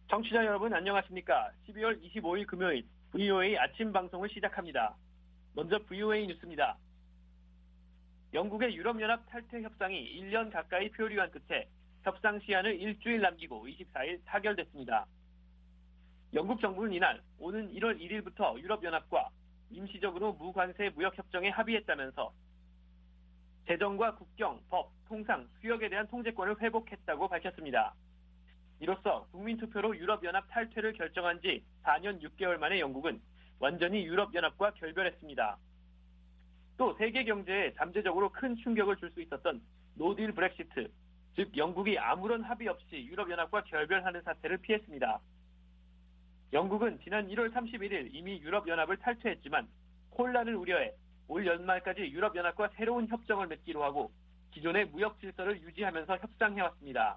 청취자 여러분 안녕하십니까? 12월 25일 금요일 VOA 아침 방송을 시작합니다. 먼저 VOA 뉴스입니다. 영국의 유럽연합 탈퇴 협상이 1년 가까이 표류한 끝에 협상 시한을 일주일 남기고 24일 타결됐습니다. 영국 정부는 이날 오는 1월 1일부터 유럽연합과 임시적으로 무관세 무역협정에 합의했다면서 재정과 국경, 법, 통상, 수역에 대한 통제권을 회복했다고 밝혔습니다. 이로써 국민투표로 유럽연합 탈퇴를 결정한 지 4년 6개월 만에 영국은 완전히 유럽연합과 결별했습니다. 또 세계 경제에 잠재적으로 큰 충격을 줄 수 있었던 노딜 브렉시트, 즉 영국이 아무런 합의 없이 유럽연합과 결별하는 사태를 피했습니다. 영국은 지난 1월 31일 이미 유럽연합을 탈퇴했지만 혼란을 우려해 올 연말까지 유럽연합과 새로운 협정을 맺기로 하고 기존의 무역 질서를 유지하면서 협상해왔습니다.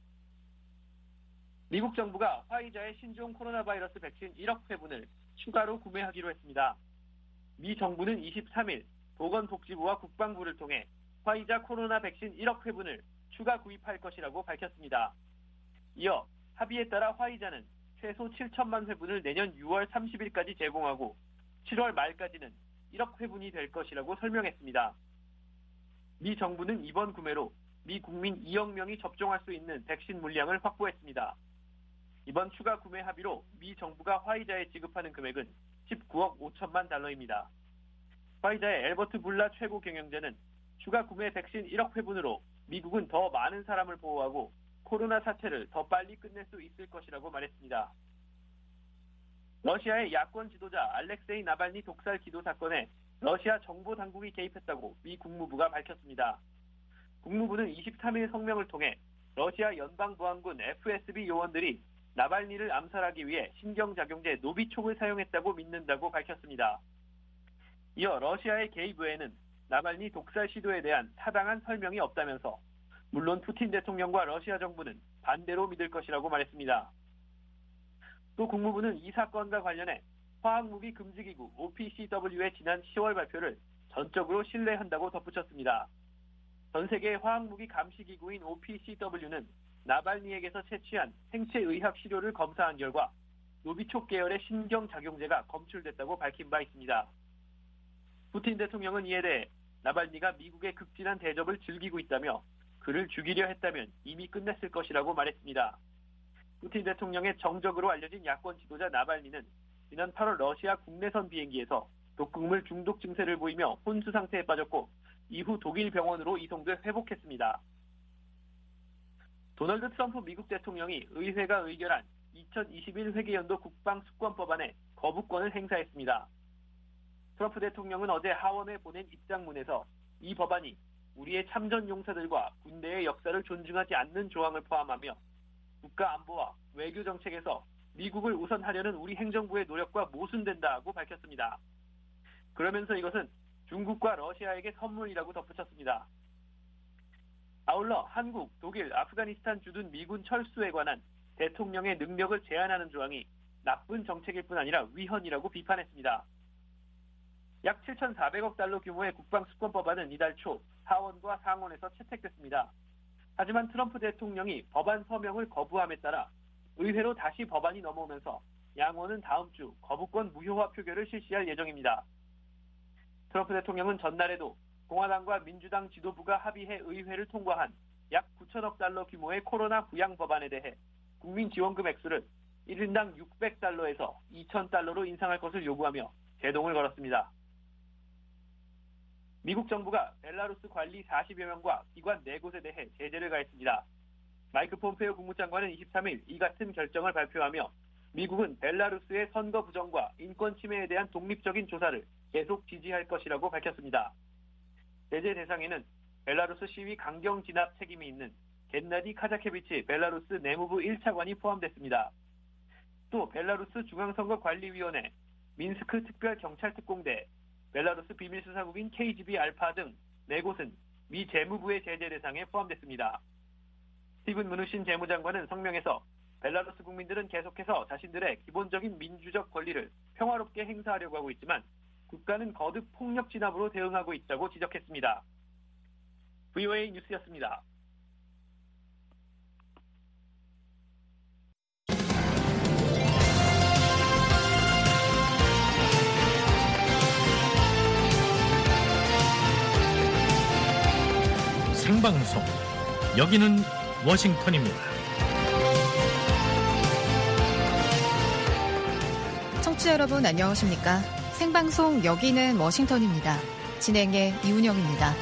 미국 정부가 화이자의 신종 코로나 바이러스 백신 1억 회분을 추가로 구매하기로 했습니다. 미 정부는 23일 보건복지부와 국방부를 통해 화이자 코로나 백신 1억 회분을 추가 구입할 것이라고 밝혔습니다. 이어 합의에 따라 화이자는 최소 7천만 회분을 내년 6월 30일까지 제공하고 7월 말까지는 1억 회분이 될 것이라고 설명했습니다. 미 정부는 이번 구매로 미 국민 2억 명이 접종할 수 있는 백신 물량을 확보했습니다. 이번 추가 구매 합의로 미 정부가 화이자에 지급하는 금액은 19억 5천만 달러입니다. 화이자의 엘버트 불라 최고 경영자는 추가 구매 백신 1억 회분으로 미국은 더 많은 사람을 보호하고 코로나 사태를 더 빨리 끝낼 수 있을 것이라고 말했습니다. 러시아의 야권 지도자 알렉세이 나발니 독살 기도 사건에 러시아 정보 당국이 개입했다고 미 국무부가 밝혔습니다. 국무부는 23일 성명을 통해 러시아 연방보안군 FSB 요원들이 나발니를 암살하기 위해 신경작용제 노비촉을 사용했다고 믿는다고 밝혔습니다. 이어 러시아의 개입 외에는 나발니 독살 시도에 대한 타당한 설명이 없다면서 물론 푸틴 대통령과 러시아 정부는 반대로 믿을 것이라고 말했습니다. 또 국무부는 이 사건과 관련해 화학무기 금지기구 OPCW의 지난 10월 발표를 전적으로 신뢰한다고 덧붙였습니다. 전 세계 화학무기 감시기구인 OPCW는 나발니에게서 채취한 생체의학 시료를 검사한 결과 노비촉 계열의 신경작용제가 검출됐다고 밝힌 바 있습니다. 푸틴 대통령은 이에 대해 나발니가 미국의 극진한 대접을 즐기고 있다며 그를 죽이려 했다면 이미 끝냈을 것이라고 말했습니다. 푸틴 대통령의 정적으로 알려진 야권 지도자 나발니는 지난 8월 러시아 국내선 비행기에서 독극물 중독 증세를 보이며 혼수 상태에 빠졌고 이후 독일 병원으로 이송돼 회복했습니다. 도널드 트럼프 미국 대통령이 의회가 의결한 2021 회계연도 국방수권법안에 거부권을 행사했습니다. 트럼프 대통령은 어제 하원에 보낸 입장문에서 이 법안이 우리의 참전 용사들과 군대의 역사를 존중하지 않는 조항을 포함하며 국가 안보와 외교 정책에서 미국을 우선하려는 우리 행정부의 노력과 모순된다고 밝혔습니다. 그러면서 이것은 중국과 러시아에게 선물이라고 덧붙였습니다. 아울러 한국, 독일, 아프가니스탄 주둔 미군 철수에 관한 대통령의 능력을 제한하는 조항이 나쁜 정책일 뿐 아니라 위헌이라고 비판했습니다. 약 7,400억 달러 규모의 국방수권법안은 이달 초 하원과 상원에서 채택됐습니다. 하지만 트럼프 대통령이 법안 서명을 거부함에 따라 의회로 다시 법안이 넘어오면서 양원은 다음 주 거부권 무효화 표결을 실시할 예정입니다. 트럼프 대통령은 전날에도 공화당과 민주당 지도부가 합의해 의회를 통과한 약 9천억 달러 규모의 코로나 부양 법안에 대해 국민 지원금 액수를 1인당 600달러에서 2,000달러로 인상할 것을 요구하며 제동을 걸었습니다. 미국 정부가 벨라루스 관리 40여 명과 기관 4곳에 대해 제재를 가했습니다. 마이크 폼페이오 국무장관은 23일 이 같은 결정을 발표하며 미국은 벨라루스의 선거 부정과 인권 침해에 대한 독립적인 조사를 계속 지지할 것이라고 밝혔습니다. 제재 대상에는 벨라루스 시위 강경 진압 책임이 있는 겐나디 카자케비치 벨라루스 내무부 1차관이 포함됐습니다. 또 벨라루스 중앙선거관리위원회, 민스크 특별경찰특공대, 벨라루스 비밀수사국인 KGB 알파 등 4곳은 미 재무부의 제재 대상에 포함됐습니다. 스티븐 무누신 재무장관은 성명에서 벨라루스 국민들은 계속해서 자신들의 기본적인 민주적 권리를 평화롭게 행사하려고 하고 있지만 국가는 거듭 폭력 진압으로 대응하고 있다고 지적했습니다. VOA 뉴스였습니다. 생방송. 여기는 워싱턴입니다. 청취자 여러분 안녕하십니까? 생방송 여기는 워싱턴입니다. 진행의 이운영입니다.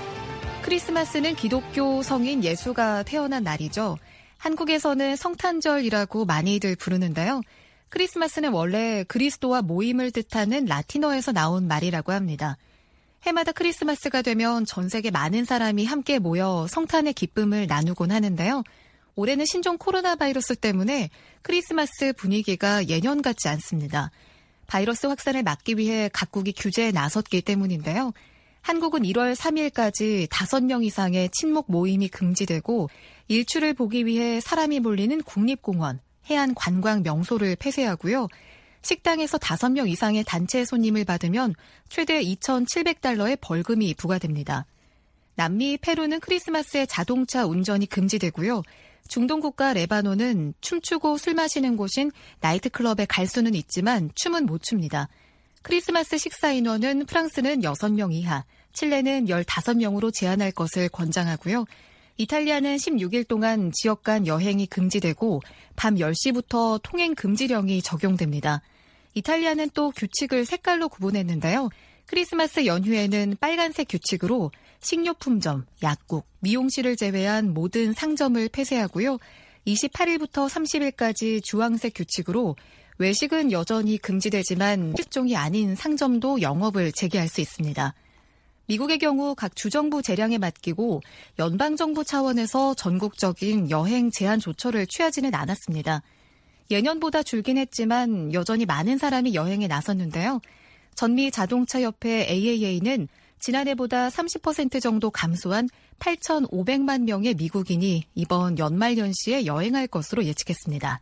크리스마스는 기독교 성인 예수가 태어난 날이죠. 한국에서는 성탄절이라고 많이들 부르는데요. 크리스마스는 원래 그리스도와 모임을 뜻하는 라틴어에서 나온 말이라고 합니다. 해마다 크리스마스가 되면 전 세계 많은 사람이 함께 모여 성탄의 기쁨을 나누곤 하는데요. 올해는 신종 코로나 바이러스 때문에 크리스마스 분위기가 예년 같지 않습니다. 바이러스 확산을 막기 위해 각국이 규제에 나섰기 때문인데요. 한국은 1월 3일까지 5명 이상의 친목 모임이 금지되고 일출을 보기 위해 사람이 몰리는 국립공원, 해안 관광 명소를 폐쇄하고요. 식당에서 5명 이상의 단체 손님을 받으면 최대 $2,700의 벌금이 부과됩니다. 남미 페루는 크리스마스에 자동차 운전이 금지되고요. 중동 국가 레바논은 춤추고 술 마시는 곳인 나이트클럽에 갈 수는 있지만 춤은 못 춥니다. 크리스마스 식사 인원은 프랑스는 6명 이하, 칠레는 15명으로 제한할 것을 권장하고요. 이탈리아는 16일 동안 지역 간 여행이 금지되고 밤 10시부터 통행 금지령이 적용됩니다. 이탈리아는 또 규칙을 색깔로 구분했는데요. 크리스마스 연휴에는 빨간색 규칙으로 식료품점, 약국, 미용실을 제외한 모든 상점을 폐쇄하고요. 28일부터 30일까지 주황색 규칙으로 외식은 여전히 금지되지만 식종이 아닌 상점도 영업을 재개할 수 있습니다. 미국의 경우 각 주정부 재량에 맡기고 연방정부 차원에서 전국적인 여행 제한 조처를 취하지는 않았습니다. 예년보다 줄긴 했지만 여전히 많은 사람이 여행에 나섰는데요. 전미 자동차협회 AAA는 지난해보다 30% 정도 감소한 8,500만 명의 미국인이 이번 연말연시에 여행할 것으로 예측했습니다.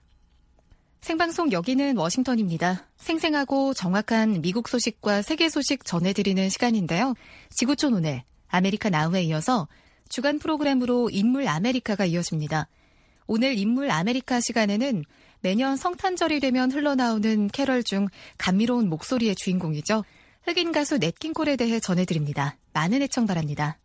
생방송 여기는 워싱턴입니다. 생생하고 정확한 미국 소식과 세계 소식 전해드리는 시간인데요. 지구촌 오늘, 아메리카 나우에 이어서 주간 프로그램으로 인물 아메리카가 이어집니다. 오늘 인물 아메리카 시간에는 매년 성탄절이 되면 흘러나오는 캐럴 중 감미로운 목소리의 주인공이죠. 흑인 가수 넷 킹콜에 대해 전해드립니다. 많은 애청 바랍니다.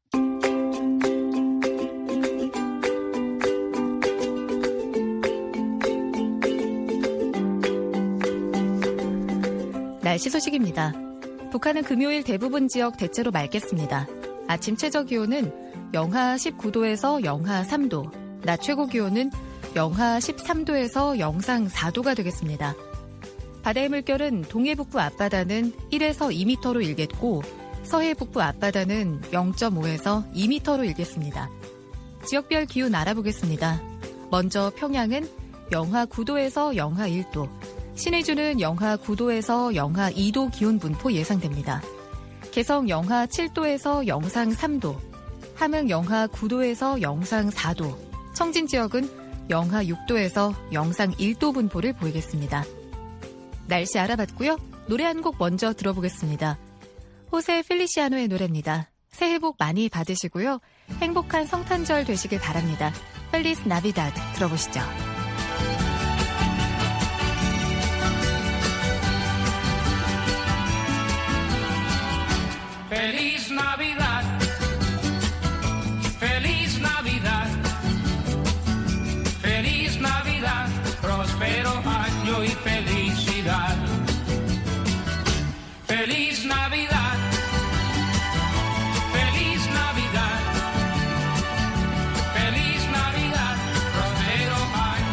날씨 소식입니다. 북한은 금요일 대부분 지역 대체로 맑겠습니다. 아침 최저 기온은 영하 19도에서 영하 3도, 낮 최고 기온은 영하 13도에서 영상 4도가 되겠습니다. 바다의 물결은 동해 북부 앞바다는 1에서 2m로 일겠고 서해 북부 앞바다는 0.5에서 2m로 일겠습니다. 지역별 기온 알아보겠습니다. 먼저 평양은 영하 9도에서 영하 1도, 신의주는 영하 9도에서 영하 2도 기온 분포 예상됩니다. 개성 영하 7도에서 영상 3도, 함흥 영하 9도에서 영상 4도, 청진 지역은 영하 6도에서 영상 1도 분포를 보이겠습니다. 날씨 알아봤고요. 노래 한 곡 먼저 들어보겠습니다. 호세 필리시아노의 노래입니다. 새해 복 많이 받으시고요. 행복한 성탄절 되시길 바랍니다. 펠리스 나비다드 들어보시죠. Feliz Navidad, Feliz Navidad, Feliz Navidad, próspero año y felicidad. Feliz Navidad, Feliz Navidad, Feliz Navidad, próspero año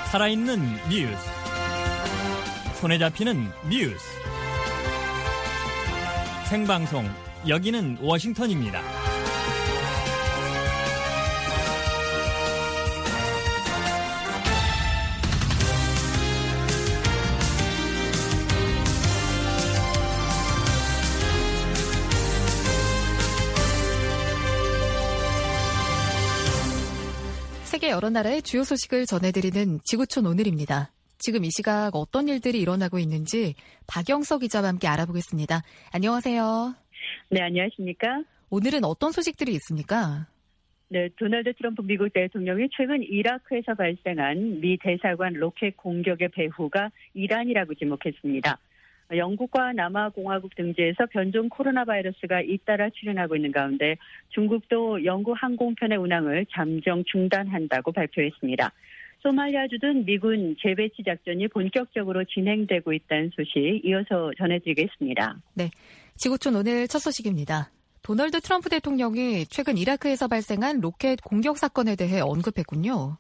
살아있는 뉴스. 손에 잡히는 뉴스. 생방송, 여기는 워싱턴입니다. 세계 여러 나라의 주요 소식을 전해드리는 지구촌 오늘입니다. 지금 이 시각 어떤 일들이 일어나고 있는지 박영서 기자와 함께 알아보겠습니다. 안녕하세요. 네, 안녕하십니까? 오늘은 어떤 소식들이 있습니까? 네, 도널드 트럼프 미국 대통령이 최근 이라크에서 발생한 미 대사관 로켓 공격의 배후가 이란이라고 지목했습니다. 영국과 남아공화국 등지에서 변종 코로나 바이러스가 잇따라 출현하고 있는 가운데 중국도 영국 항공편의 운항을 잠정 중단한다고 발표했습니다. 소말리아주 등 미군 재배치 작전이 본격적으로 진행되고 있다는 소식 이어서 전해드리겠습니다. 네, 지구촌 오늘 첫 소식입니다. 도널드 트럼프 대통령이 최근 이라크에서 발생한 로켓 공격 사건에 대해 언급했군요.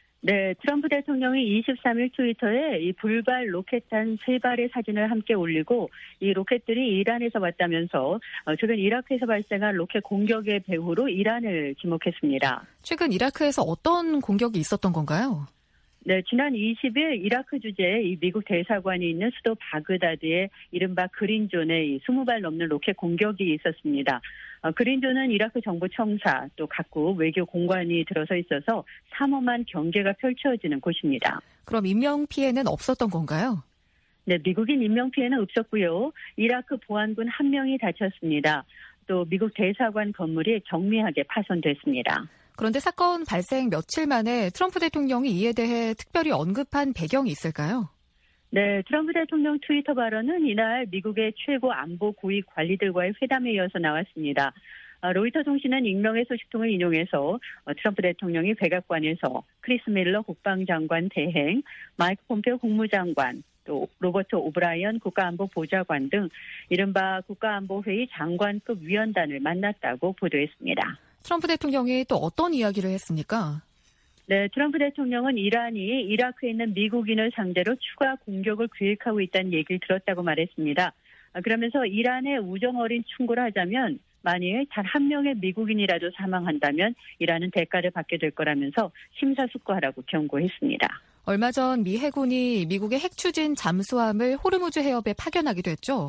네, 트럼프 대통령이 23일 트위터에 이 불발 로켓탄 3발의 사진을 함께 올리고 이 로켓들이 이란에서 왔다면서 최근 이라크에서 발생한 로켓 공격의 배후로 이란을 지목했습니다. 최근 이라크에서 어떤 공격이 있었던 건가요? 네, 지난 20일 이라크 주재에 이 미국 대사관이 있는 수도 바그다드의 이른바 그린존에 20발 넘는 로켓 공격이 있었습니다. 그린존은 이라크 정부 청사 또 각국 외교 공관이 들어서 있어서 삼엄한 경계가 펼쳐지는 곳입니다. 그럼 인명피해는 없었던 건가요? 네, 미국인 인명피해는 없었고요. 이라크 보안군 1명이 다쳤습니다. 또 미국 대사관 건물이 정밀하게 파손됐습니다. 그런데 사건 발생 며칠 만에 트럼프 대통령이 이에 대해 특별히 언급한 배경이 있을까요? 네, 트럼프 대통령 트위터 발언은 이날 미국의 최고 안보 고위 관리들과의 회담에 이어서 나왔습니다. 로이터 통신은 익명의 소식통을 인용해서 트럼프 대통령이 백악관에서 크리스 밀러 국방장관 대행, 마이크 폼페오 국무장관, 또 로버트 오브라이언 국가안보보좌관 등 이른바 국가안보회의 장관급 위원단을 만났다고 보도했습니다. 트럼프 대통령이 또 어떤 이야기를 했습니까? 네, 트럼프 대통령은 이란이 이라크에 있는 미국인을 상대로 추가 공격을 계획하고 있다는 얘기를 들었다고 말했습니다. 그러면서 이란에 우정 어린 충고를 하자면 만일 단 한 명의 미국인이라도 사망한다면 이란은 대가를 받게 될 거라면서 심사숙고하라고 경고했습니다. 얼마 전 미 해군이 미국의 핵 추진 잠수함을 호르무즈 해협에 파견하기도 했죠?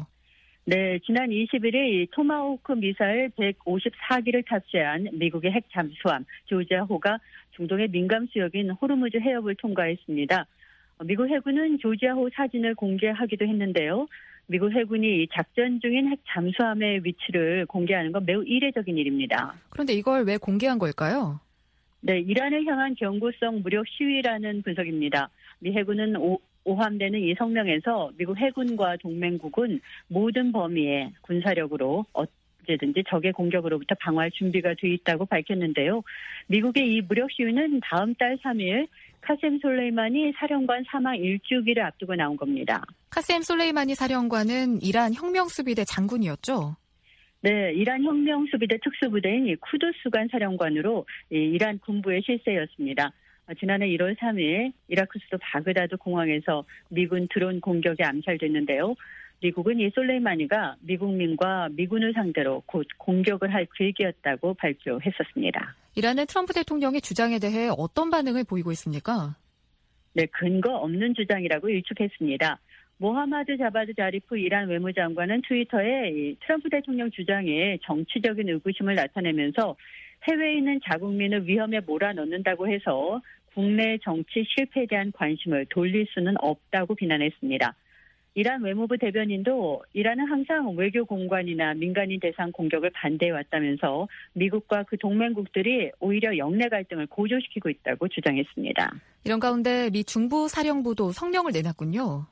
네, 지난 21일 토마호크 미사일 154기를 탑재한 미국의 핵 잠수함 조지아호가 중동의 민감 수역인 호르무즈 해협을 통과했습니다. 미국 해군은 조지아호 사진을 공개하기도 했는데요. 미국 해군이 작전 중인 핵 잠수함의 위치를 공개하는 건 매우 이례적인 일입니다. 그런데 이걸 왜 공개한 걸까요? 네, 이란을 향한 경고성 무력 시위라는 분석입니다. 미 해군은 오함되는 이 성명에서 미국 해군과 동맹국은 모든 범위의 군사력으로 언제든지 적의 공격으로부터 방어할 준비가 돼 있다고 밝혔는데요. 미국의 이 무력 시위는 다음 달 3일 카셈 솔레이마니 사령관 사망 1주기를 앞두고 나온 겁니다. 카셈 솔레이마니 사령관은 이란 혁명수비대 장군이었죠? 네, 이란 혁명수비대 특수부대인 이 쿠두스관 사령관으로 이란 군부의 실세였습니다. 지난해 1월 3일 이라크 수도 바그다드 공항에서 미군 드론 공격에 암살됐는데요. 미국은 이 솔레이마니가 미국민과 미군을 상대로 곧 공격을 할 계획이었다고 발표했었습니다. 이란의 트럼프 대통령의 주장에 대해 어떤 반응을 보이고 있습니까? 네, 근거 없는 주장이라고 일축했습니다. 모하마드 자바드 자리프 이란 외무장관은 트위터에 트럼프 대통령 주장에 정치적인 의구심을 나타내면서 해외에 있는 자국민을 위험에 몰아넣는다고 해서 국내 정치 실패에 대한 관심을 돌릴 수는 없다고 비난했습니다. 이란 외무부 대변인도 이란은 항상 외교 공관이나 민간인 대상 공격을 반대해왔다면서 미국과 그 동맹국들이 오히려 영내 갈등을 고조시키고 있다고 주장했습니다. 이런 가운데 미 중부 사령부도 성명을 내놨군요.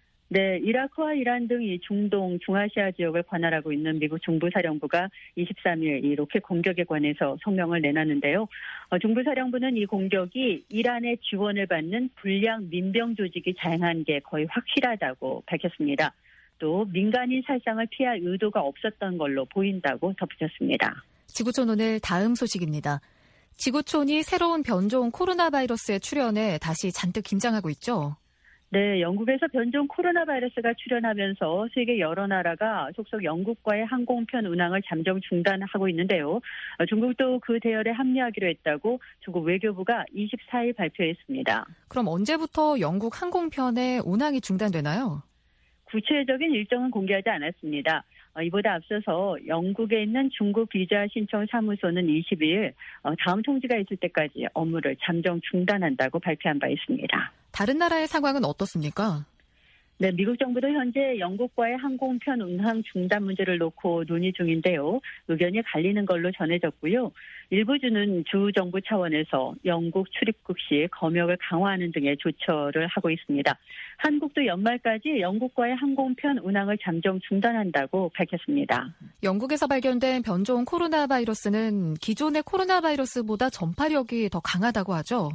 네, 이라크와 이란 등 이 중동, 중아시아 지역을 관할하고 있는 미국 중부사령부가 23일 이 로켓 공격에 관해서 성명을 내놨는데요. 중부사령부는 이 공격이 이란의 지원을 받는 불량 민병 조직이 자행한 게 거의 확실하다고 밝혔습니다. 또 민간인 살상을 피할 의도가 없었던 걸로 보인다고 덧붙였습니다. 지구촌 오늘 다음 소식입니다. 지구촌이 새로운 변종 코로나 바이러스의 출현에 다시 잔뜩 긴장하고 있죠. 네, 영국에서 변종 코로나 바이러스가 출현하면서 세계 여러 나라가 속속 영국과의 항공편 운항을 잠정 중단하고 있는데요. 중국도 그 대열에 합류하기로 했다고 중국 외교부가 24일 발표했습니다. 그럼 언제부터 영국 항공편의 운항이 중단되나요? 구체적인 일정은 공개하지 않았습니다. 이보다 앞서서 영국에 있는 중국 비자 신청 사무소는 22일 다음 통지가 있을 때까지 업무를 잠정 중단한다고 발표한 바 있습니다. 다른 나라의 상황은 어떻습니까? 네, 미국 정부도 현재 영국과의 항공편 운항 중단 문제를 놓고 논의 중인데요. 의견이 갈리는 걸로 전해졌고요. 일부 주는 주 정부 차원에서 영국 출입국 시 검역을 강화하는 등의 조처를 하고 있습니다. 한국도 연말까지 영국과의 항공편 운항을 잠정 중단한다고 밝혔습니다. 영국에서 발견된 변종 코로나 바이러스는 기존의 코로나 바이러스보다 전파력이 더 강하다고 하죠?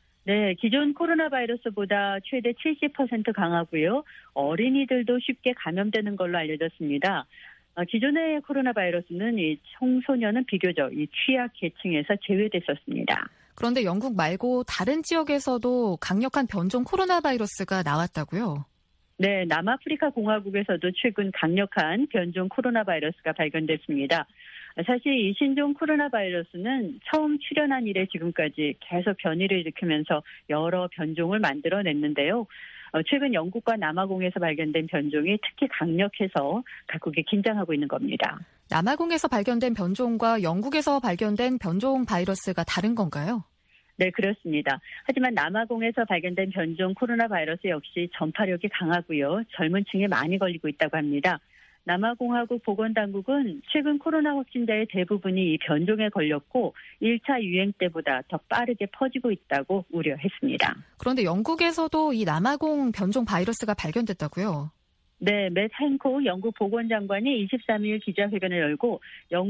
네, 기존 코로나 바이러스보다 최대 70% 강하고요. 어린이들도 쉽게 감염되는 걸로 알려졌습니다. 기존의 코로나 바이러스는 이 청소년은 비교적 이 취약 계층에서 제외됐었습니다. 그런데 영국 말고 다른 지역에서도 강력한 변종 코로나 바이러스가 나왔다고요? 네, 남아프리카 공화국에서도 최근 강력한 변종 코로나 바이러스가 발견됐습니다. 사실 이 신종 코로나 바이러스는 처음 출현한 이래 지금까지 계속 변이를 일으키면서 여러 변종을 만들어냈는데요. 최근 영국과 남아공에서 발견된 변종이 특히 강력해서 각국이 긴장하고 있는 겁니다. 남아공에서 발견된 변종과 영국에서 발견된 변종 바이러스가 다른 건가요? 네, 그렇습니다. 하지만 남아공에서 발견된 변종 코로나 바이러스 역시 전파력이 강하고요. 젊은 층에 많이 걸리고 있다고 합니다. 남아공화국 보건당국은 최근 코로나 확진자의 대부분이 이 변종에 걸렸고 1차 유행 때보다 더 빠르게 퍼지고 있다고 우려했습니다. 그런데 영국에서도 이 남아공 변종 바이러스가 발견됐다고요? 네, 맷 행콕 영국 보건장관이 23일 기자회견을 열고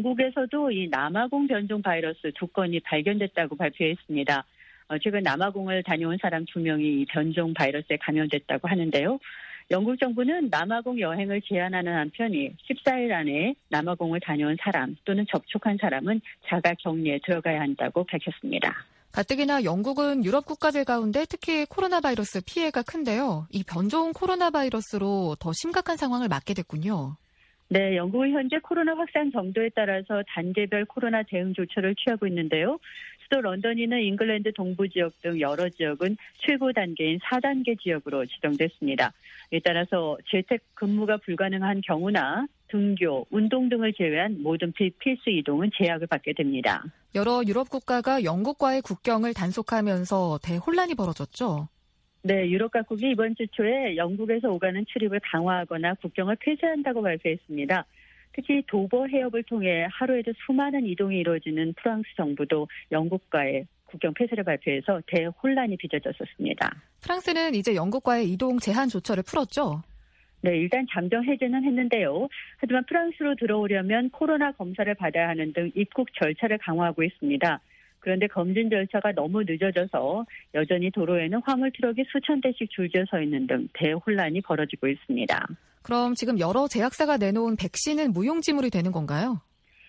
영국에서도 이 남아공 변종 바이러스 2건이 발견됐다고 발표했습니다. 최근 남아공을 다녀온 사람 2명이 이 변종 바이러스에 감염됐다고 하는데요. 영국 정부는 남아공 여행을 제한하는 한편 14일 안에 남아공을 다녀온 사람 또는 접촉한 사람은 자가 격리에 들어가야 한다고 밝혔습니다. 가뜩이나 영국은 유럽 국가들 가운데 특히 코로나 바이러스 피해가 큰데요. 이 변종 코로나 바이러스로 더 심각한 상황을 맞게 됐군요. 네, 영국은 현재 코로나 확산 정도에 따라서 단계별 코로나 대응 조처를 취하고 있는데요. 수도 런던이나 잉글랜드 동부 지역 등 여러 지역은 최고 단계인 4단계 지역으로 지정됐습니다. 이에 따라서 재택 근무가 불가능한 경우나 등교, 운동 등을 제외한 모든 필수 이동은 제약을 받게 됩니다. 여러 유럽 국가가 영국과의 국경을 단속하면서 대혼란이 벌어졌죠. 네, 유럽 각국이 이번 주 초에 영국에서 오가는 출입을 강화하거나 국경을 폐쇄한다고 발표했습니다. 특히 도버 해협을 통해 하루에도 수많은 이동이 이루어지는 프랑스 정부도 영국과의 국경 폐쇄를 발표해서 대혼란이 빚어졌었습니다. 프랑스는 이제 영국과의 이동 제한 조처를 풀었죠? 네, 일단 잠정 해제는 했는데요. 하지만 프랑스로 들어오려면 코로나 검사를 받아야 하는 등 입국 절차를 강화하고 있습니다. 그런데 검진 절차가 너무 늦어져서 여전히 도로에는 화물 트럭이 수천 대씩 줄지어 서 있는 등 대혼란이 벌어지고 있습니다. 그럼 지금 여러 제약사가 내놓은 백신은 무용지물이 되는 건가요?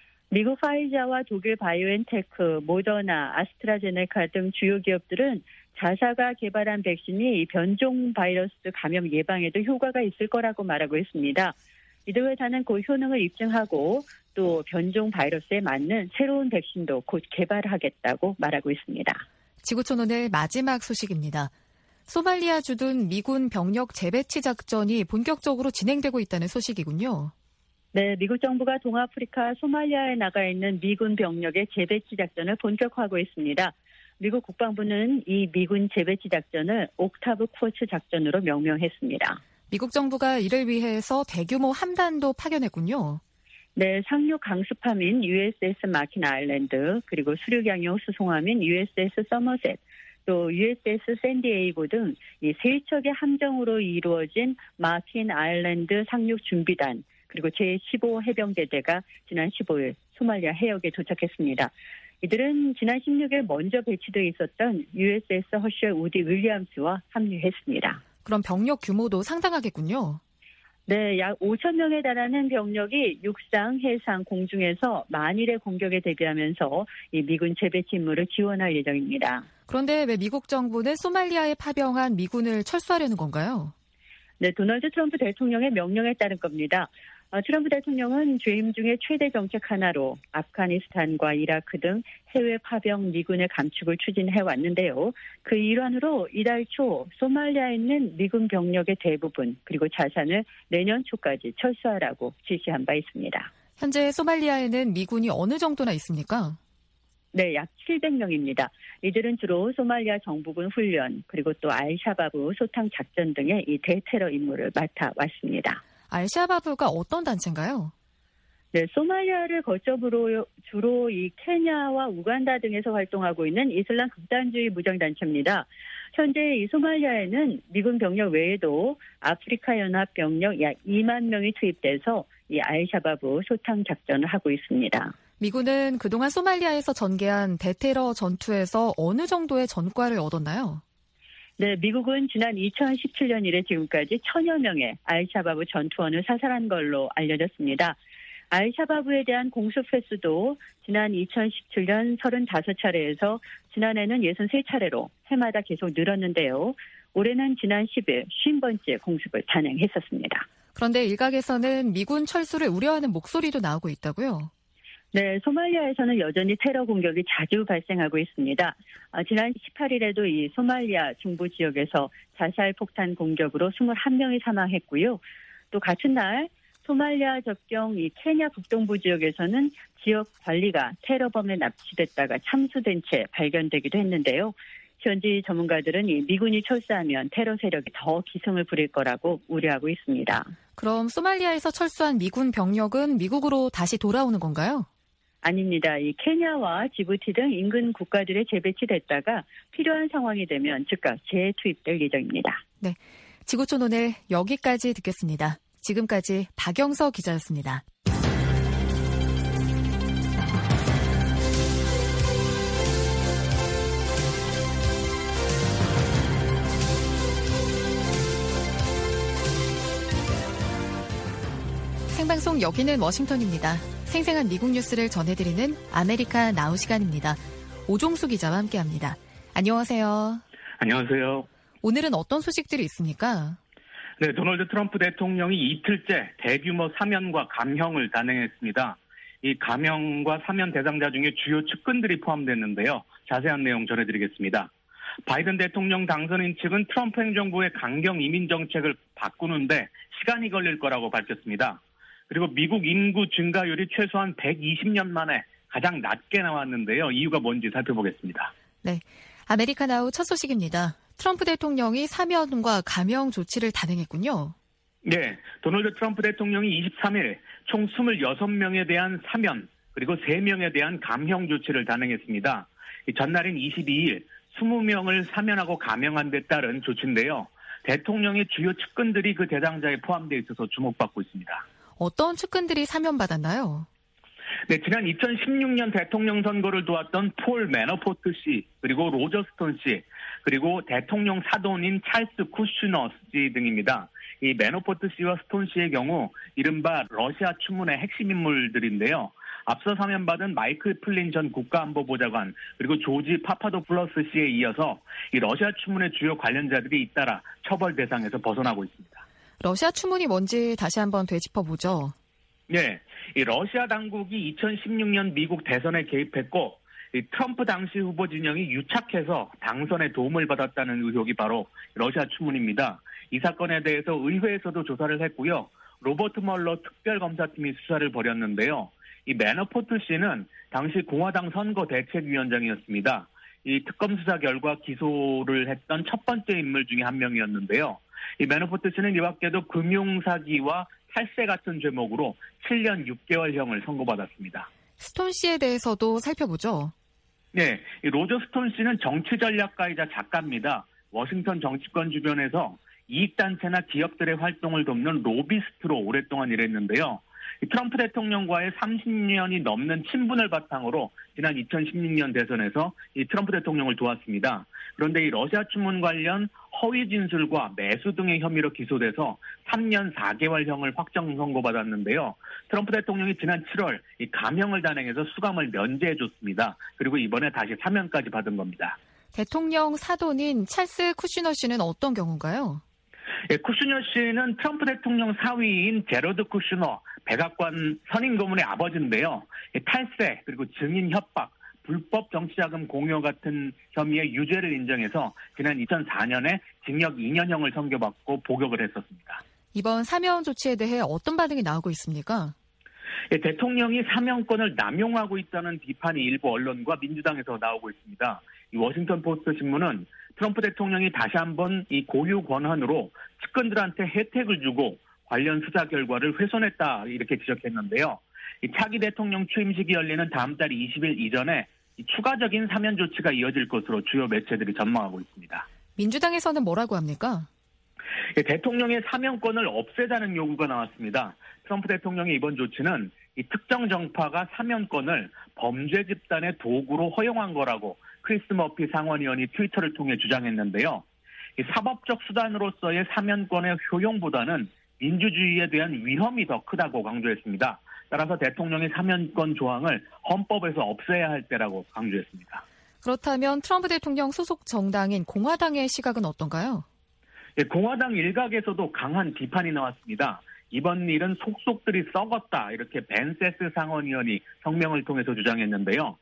미국 파이자와 독일 바이오엔테크, 모더나, 아스트라제네카 등 주요 기업들은 자사가 개발한 백신이 변종 바이러스 감염 예방에도 효과가 있을 거라고 말하고 있습니다. 이들 회사는 그 효능을 입증하고 또 변종 바이러스에 맞는 새로운 백신도 곧 개발하겠다고 말하고 있습니다. 지구촌 오늘 마지막 소식입니다. 소말리아 주둔 미군 병력 재배치 작전이 본격적으로 진행되고 있다는 소식이군요. 네, 미국 정부가 동아프리카 소말리아에 나가 있는 미군 병력의 재배치 작전을 본격화하고 있습니다. 미국 국방부는 이 미군 재배치 작전을 옥타브 쿼츠 작전으로 명명했습니다. 미국 정부가 이를 위해서 대규모 함단도 파견했군요. 네, 상륙 강수파민 USS 마킨 아일랜드, 그리고 수륙양용 수송함인 USS 서머셋, 또 USS 샌디에이고 등 이 세 척의 함정으로 이루어진 마킨 아일랜드 상륙 준비단, 그리고 제15 해병대대가 지난 15일 소말리아 해역에 도착했습니다. 이들은 지난 16일 먼저 배치되어 있었던 USS 허셜 우디 윌리엄스와 합류했습니다. 그럼 병력 규모도 상당하겠군요. 네, 약 5천 명에 달하는 병력이 육상, 해상, 공중에서 만일의 공격에 대비하면서 이 미군 재배치 임무를 지원할 예정입니다. 그런데 왜 미국 정부는 소말리아에 파병한 미군을 철수하려는 건가요? 네, 도널드 트럼프 대통령의 명령에 따른 겁니다. 트럼프 대통령은 취임 중에 최대 정책 하나로 아프가니스탄과 이라크 등 해외 파병 미군의 감축을 추진해 왔는데요. 그 일환으로 이달 초 소말리아에 있는 미군 병력의 대부분 그리고 자산을 내년 초까지 철수하라고 지시한 바 있습니다. 현재 소말리아에는 미군이 어느 정도나 있습니까? 네, 약 700명입니다. 이들은 주로 소말리아 정부군 훈련 그리고 또 알샤바브 소탕 작전 등의 이 대테러 임무를 맡아왔습니다. 알샤바브가 어떤 단체인가요? 네, 소말리아를 거점으로 주로 이 케냐와 우간다 등에서 활동하고 있는 이슬람 극단주의 무장단체입니다. 현재 이 소말리아에는 미군 병력 외에도 아프리카 연합 병력 약 2만 명이 투입돼서 이 알샤바브 소탕 작전을 하고 있습니다. 미군은 그동안 소말리아에서 전개한 대테러 전투에서 어느 정도의 전과를 얻었나요? 네, 미국은 지난 2017년 이래 지금까지 1000여 명의 알샤바브 전투원을 사살한 걸로 알려졌습니다. 알샤바브에 대한 공습 횟수도 지난 2017년 35차례에서 지난해는 63차례로 해마다 계속 늘었는데요. 올해는 지난 10일 50번째 공습을 단행했었습니다. 그런데 일각에서는 미군 철수를 우려하는 목소리도 나오고 있다고요? 네, 소말리아에서는 여전히 테러 공격이 자주 발생하고 있습니다. 지난 18일에도 이 소말리아 중부 지역에서 자살 폭탄 공격으로 21명이 사망했고요. 또 같은 날 소말리아 접경 이 케냐 북동부 지역에서는 지역 관리가 테러범에 납치됐다가 참수된 채 발견되기도 했는데요. 현지 전문가들은 이 미군이 철수하면 테러 세력이 더 기승을 부릴 거라고 우려하고 있습니다. 그럼 소말리아에서 철수한 미군 병력은 미국으로 다시 돌아오는 건가요? 아닙니다. 이 케냐와 지부티 등 인근 국가들에 재배치됐다가 필요한 상황이 되면 즉각 재투입될 예정입니다. 네, 지구촌 오늘 여기까지 듣겠습니다. 지금까지 박영서 기자였습니다. 생방송 여기는 워싱턴입니다. 생생한 미국 뉴스를 전해드리는 아메리카 나우 시간입니다. 오종수 기자와 함께합니다. 안녕하세요. 안녕하세요. 오늘은 어떤 소식들이 있습니까? 네, 도널드 트럼프 대통령이 이틀째 대규모 사면과 감형을 단행했습니다. 이 감형과 사면 대상자 중에 주요 측근들이 포함됐는데요. 자세한 내용 전해드리겠습니다. 바이든 대통령 당선인 측은 트럼프 행정부의 강경 이민 정책을 바꾸는데 시간이 걸릴 거라고 밝혔습니다. 그리고 미국 인구 증가율이 최소한 120년 만에 가장 낮게 나왔는데요. 이유가 뭔지 살펴보겠습니다. 네, 아메리카 나우 첫 소식입니다. 트럼프 대통령이 사면과 감형 조치를 단행했군요. 네, 도널드 트럼프 대통령이 23일 총 26명에 대한 사면 그리고 3명에 대한 감형 조치를 단행했습니다. 전날인 22일 20명을 사면하고 감형한 데 따른 조치인데요. 대통령의 주요 측근들이 그 대상자에 포함되어 있어서 주목받고 있습니다. 어떤 측근들이 사면받았나요? 네, 지난 2016년 대통령 선거를 도왔던 폴 매너포트 씨, 그리고 로저 스톤 씨, 그리고 대통령 사돈인 찰스 쿠슈너 씨 등입니다. 이 매너포트 씨와 스톤 씨의 경우 이른바 러시아 추문의 핵심 인물들인데요. 앞서 사면받은 마이클 플린 전 국가안보보좌관, 그리고 조지 파파도플러스 씨에 이어서 이 러시아 추문의 주요 관련자들이 잇따라 처벌 대상에서 벗어나고 있습니다. 러시아 추문이 뭔지 다시 한번 되짚어보죠. 네, 이 러시아 당국이 2016년 미국 대선에 개입했고 이 트럼프 당시 후보 진영이 유착해서 당선에 도움을 받았다는 의혹이 바로 러시아 추문입니다. 이 사건에 대해서 의회에서도 조사를 했고요. 로버트 멀러 특별검사팀이 수사를 벌였는데요. 이 매너포트 씨는 당시 공화당 선거대책위원장이었습니다. 이 특검 수사 결과 기소를 했던 첫 번째 인물 중에 한 명이었는데요. 이 매너포트 씨는 이 밖에도 금융사기와 탈세 같은 죄목으로 7년 6개월형을 선고받았습니다. 스톤 씨에 대해서도 살펴보죠. 네, 이 로저 스톤 씨는 정치전략가이자 작가입니다. 워싱턴 정치권 주변에서 이익단체나 기업들의 활동을 돕는 로비스트로 오랫동안 일했는데요. 트럼프 대통령과의 30년이 넘는 친분을 바탕으로 지난 2016년 대선에서 이 트럼프 대통령을 도왔습니다. 그런데 이 러시아 추문 관련 허위 진술과 매수 등의 혐의로 기소돼서 3년 4개월형을 확정 선고받았는데요. 트럼프 대통령이 지난 7월 이 감형을 단행해서 수감을 면제해줬습니다. 그리고 이번에 다시 사면까지 받은 겁니다. 대통령 사돈인 찰스 쿠슈너 씨는 어떤 경우인가요? 예, 쿠슈너 씨는 트럼프 대통령 사위인 제러드 쿠슈너 백악관 선임 고문의 아버지인데요. 탈세 그리고 증인 협박, 불법 정치자금 공여 같은 혐의의 유죄를 인정해서 지난 2004년에 징역 2년형을 선고받고 복역을 했었습니다. 이번 사면 조치에 대해 어떤 반응이 나오고 있습니까? 예, 대통령이 사면권을 남용하고 있다는 비판이 일부 언론과 민주당에서 나오고 있습니다. 이 워싱턴 포스트 신문은 트럼프 대통령이 다시 한번 이 고유 권한으로 측근들한테 혜택을 주고 관련 수사 결과를 훼손했다 이렇게 지적했는데요. 이 차기 대통령 취임식이 열리는 다음 달 20일 이전에 추가적인 사면 조치가 이어질 것으로 주요 매체들이 전망하고 있습니다. 민주당에서는 뭐라고 합니까? 예, 대통령의 사면권을 없애자는 요구가 나왔습니다. 트럼프 대통령의 이번 조치는 이 특정 정파가 사면권을 범죄 집단의 도구로 허용한 거라고 크리스 머피 상원의원이 트위터를 통해 주장했는데요. 이 사법적 수단으로서의 사면권의 효용보다는 민주주의에 대한 위험이 더 크다고 강조했습니다. 따라서 대통령의 사면권 조항을 헌법에서 없애야 할 때라고 강조했습니다. 그렇다면 트럼프 대통령 소속 정당인 공화당의 시각은 어떤가요? 예, 공화당 일각에서도 강한 비판이 나왔습니다. 이번 일은 속속들이 썩었다 이렇게 벤세스 상원의원이 성명을 통해서 주장했는데요.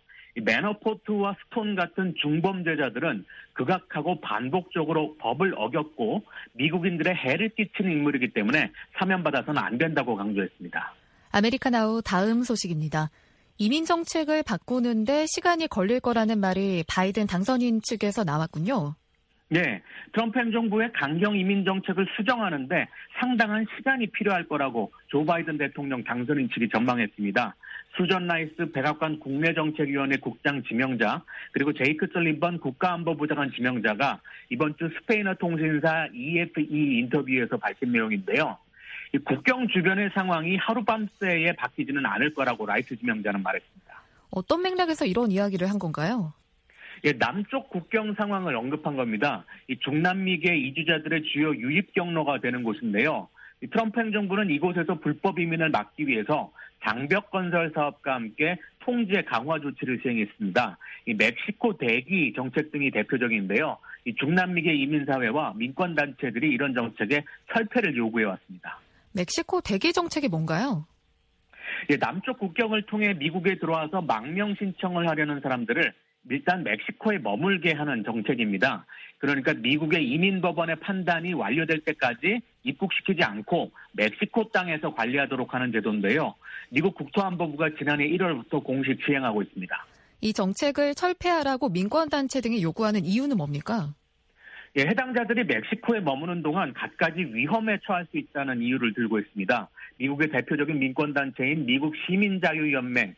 매너포트와 스톤 같은 중범죄자들은 극악하고 반복적으로 법을 어겼고 미국인들의 해를 끼치는 인물이기 때문에 사면받아서는 안 된다고 강조했습니다. 아메리카나우 다음 소식입니다. 이민 정책을 바꾸는데 시간이 걸릴 거라는 말이 바이든 당선인 측에서 나왔군요. 네, 트럼프 행정부의 강경 이민 정책을 수정하는데 상당한 시간이 필요할 거라고 조 바이든 대통령 당선인 측이 전망했습니다. 수전 라이스 백악관 국내정책위원회 국장 지명자 그리고 제이크 설리번 국가안보부장관 지명자가 이번 주 스페인어 통신사 EFE 인터뷰에서 밝힌 내용인데요. 이 국경 주변의 상황이 하루밤새에 바뀌지는 않을 거라고 라이스 지명자는 말했습니다. 어떤 맥락에서 이런 이야기를 한 건가요? 예, 남쪽 국경 상황을 언급한 겁니다. 이 중남미계 이주자들의 주요 유입 경로가 되는 곳인데요. 이 트럼프 행정부는 이곳에서 불법 이민을 막기 위해서 장벽 건설 사업과 함께 통제 강화 조치를 시행했습니다. 이 멕시코 대기 정책 등이 대표적인데요. 이 중남미계 이민사회와 민권단체들이 이런 정책에 철폐를 요구해 왔습니다. 멕시코 대기 정책이 뭔가요? 예, 남쪽 국경을 통해 미국에 들어와서 망명 신청을 하려는 사람들을 일단 멕시코에 머물게 하는 정책입니다. 그러니까 미국의 이민법원의 판단이 완료될 때까지 입국시키지 않고 멕시코 땅에서 관리하도록 하는 제도인데요. 미국 국토안보부가 지난해 1월부터 공식 시행하고 있습니다. 이 정책을 철폐하라고 민권단체 등이 요구하는 이유는 뭡니까? 예, 해당자들이 멕시코에 머무는 동안 갖가지 위험에 처할 수 있다는 이유를 들고 있습니다. 미국의 대표적인 민권단체인 미국 시민자유연맹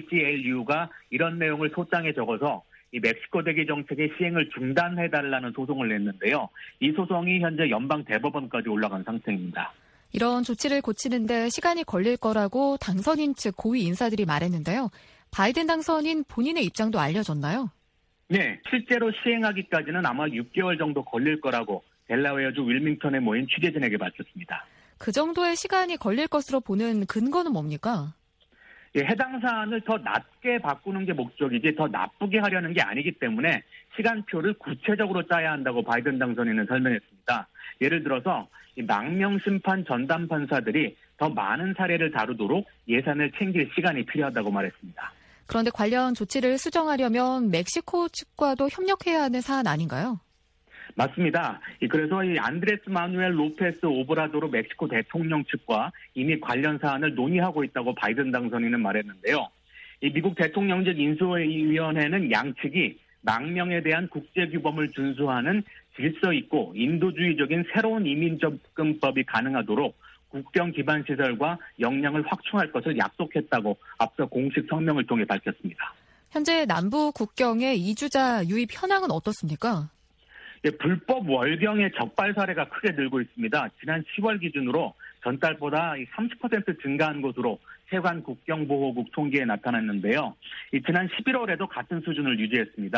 ACLU가 이런 내용을 소장에 적어서 이 멕시코 대기 정책의 시행을 중단해달라는 소송을 냈는데요. 이 소송이 현재 연방 대법원까지 올라간 상태입니다. 이런 조치를 고치는데 시간이 걸릴 거라고 당선인 측 고위 인사들이 말했는데요. 바이든 당선인 본인의 입장도 알려졌나요? 네, 실제로 시행하기까지는 아마 6개월 정도 걸릴 거라고 델라웨어주 윌밍턴에 모인 취재진에게 밝혔습니다. 그 정도의 시간이 걸릴 것으로 보는 근거는 뭡니까? 예, 해당 사안을 더 낮게 바꾸는 게 목적이지 더 나쁘게 하려는 게 아니기 때문에 시간표를 구체적으로 짜야 한다고 바이든 당선인은 설명했습니다. 예를 들어서 이 망명 심판 전담 판사들이 더 많은 사례를 다루도록 예산을 챙길 시간이 필요하다고 말했습니다. 그런데 관련 조치를 수정하려면 멕시코 측과도 협력해야 하는 사안 아닌가요? 맞습니다. 그래서 이 안드레스 마누엘 로페스 오브라도르 멕시코 대통령 측과 이미 관련 사안을 논의하고 있다고 바이든 당선인은 말했는데요. 이 미국 대통령직 인수위원회는 양측이 망명에 대한 국제규범을 준수하는 질서 있고 인도주의적인 새로운 이민 접근법이 가능하도록 국경 기반 시설과 역량을 확충할 것을 약속했다고 앞서 공식 성명을 통해 밝혔습니다. 현재 남부 국경의 이주자 유입 현황은 어떻습니까? 예, 불법 월경의 적발 사례가 크게 늘고 있습니다. 지난 10월 기준으로 전달보다 30% 증가한 것으로 세관 국경보호국 통계에 나타났는데요. 지난 11월에도 같은 수준을 유지했습니다.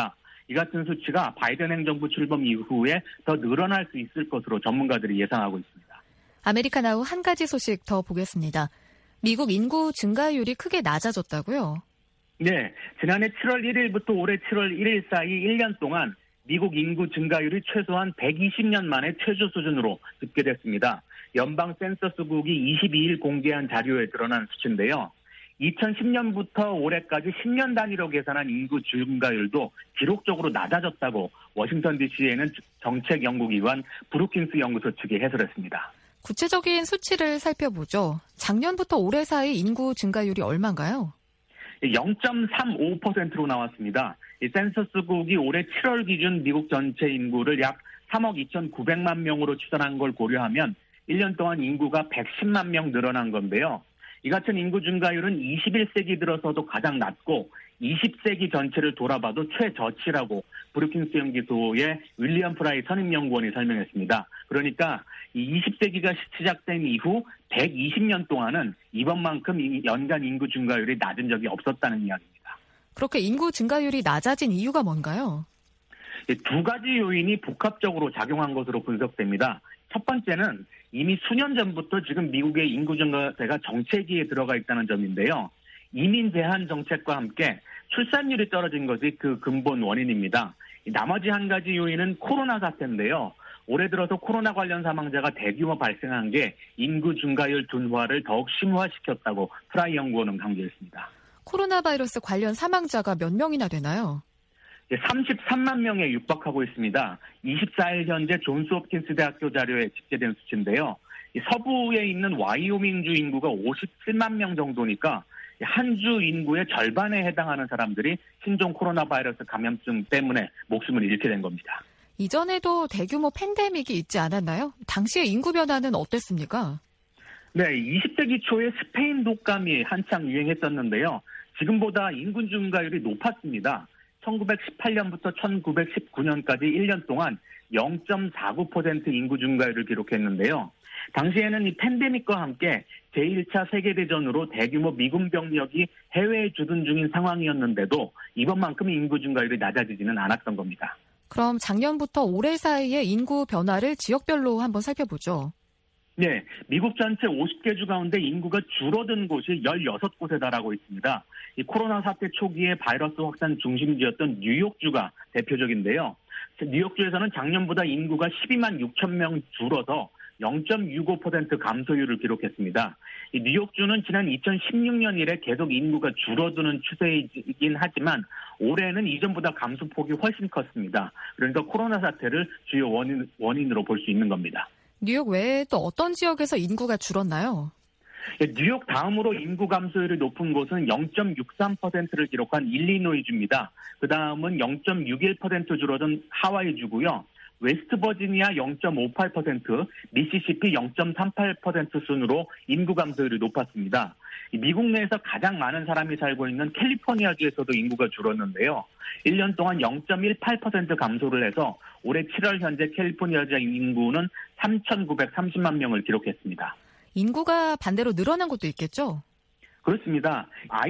이 같은 수치가 바이든 행정부 출범 이후에 더 늘어날 수 있을 것으로 전문가들이 예상하고 있습니다. 아메리카나우 한 가지 소식 더 보겠습니다. 미국 인구 증가율이 크게 낮아졌다고요? 네, 지난해 7월 1일부터 올해 7월 1일 사이 1년 동안 미국 인구 증가율이 최소한 120년 만에 최저 수준으로 집계됐습니다. 연방 센서스국이 22일 공개한 자료에 드러난 수치인데요. 2010년부터 올해까지 10년 단위로 계산한 인구 증가율도 기록적으로 낮아졌다고 워싱턴 DC에는 정책 연구기관 브루킹스 연구소 측이 해설했습니다. 구체적인 수치를 살펴보죠. 작년부터 올해 사이 인구 증가율이 얼마인가요? 0.35%로 나왔습니다. 이 센서스국이 올해 7월 기준 미국 전체 인구를 약 3억 2,900만 명으로 추산한 걸 고려하면 1년 동안 인구가 110만 명 늘어난 건데요. 이 같은 인구 증가율은 21세기 들어서도 가장 낮고 20세기 전체를 돌아봐도 최저치라고 브루킹스 연구소의 윌리엄 프라이 선임연구원이 설명했습니다. 그러니까 이 20세기가 시작된 이후 120년 동안은 이번만큼 연간 인구 증가율이 낮은 적이 없었다는 이야기입니다. 그렇게 인구 증가율이 낮아진 이유가 뭔가요? 두 가지 요인이 복합적으로 작용한 것으로 분석됩니다. 첫 번째는 이미 수년 전부터 지금 미국의 인구 증가세가 정체기에 들어가 있다는 점인데요. 이민 제한 정책과 함께 출산율이 떨어진 것이 그 근본 원인입니다. 나머지 한 가지 요인은 코로나 사태인데요. 올해 들어서 코로나 관련 사망자가 대규모 발생한 게 인구 증가율 둔화를 더욱 심화시켰다고 프라이 연구원은 강조했습니다. 코로나 바이러스 관련 사망자가 몇 명이나 되나요? 33만 명에 육박하고 있습니다. 24일 현재 존스 홉킨스 대학교 자료에 집계된 수치인데요. 서부에 있는 와이오밍주 인구가 57만 명 정도니까 한 주 인구의 절반에 해당하는 사람들이 신종 코로나 바이러스 감염증 때문에 목숨을 잃게 된 겁니다. 이전에도 대규모 팬데믹이 있지 않았나요? 당시의 인구 변화는 어땠습니까? 네, 20세기 초에 스페인 독감이 한창 유행했었는데요. 지금보다 인구 증가율이 높았습니다. 1918년부터 1919년까지 1년 동안 0.49% 인구 증가율을 기록했는데요. 당시에는 이 팬데믹과 함께 제1차 세계대전으로 대규모 미군 병력이 해외에 주둔 중인 상황이었는데도 이번만큼 인구 증가율이 낮아지지는 않았던 겁니다. 그럼 작년부터 올해 사이의 인구 변화를 지역별로 한번 살펴보죠. 네, 미국 전체 50개 주 가운데 인구가 줄어든 곳이 16곳에 달하고 있습니다. 이 코로나 사태 초기에 바이러스 확산 중심지였던 뉴욕주가 대표적인데요. 뉴욕주에서는 작년보다 인구가 12만 6천 명 줄어서 0.65% 감소율을 기록했습니다. 이 뉴욕주는 지난 2016년 이래 계속 인구가 줄어드는 추세이긴 하지만 올해는 이전보다 감소폭이 훨씬 컸습니다. 그러니까 코로나 사태를 주요 원인으로 볼 수 있는 겁니다. 뉴욕 외에 또 어떤 지역에서 인구가 줄었나요? 뉴욕 다음으로 인구 감소율이 높은 곳은 0.63%를 기록한 일리노이주입니다. 그 다음은 0.61% 줄어든 하와이주고요. 웨스트버지니아 0.58%, 미시시피 0.38% 순으로 인구 감소율이 높았습니다. 미국 내에서 가장 많은 사람이 살고 있는 캘리포니아주에서도 인구가 줄었는데요. 1년 동안 0.18% 감소를 해서 올해 7월 현재 캘리포니아주 인구는 3,930만 명을 기록했습니다. 인구가 반대로 늘어난 곳도 있겠죠? 그렇습니다.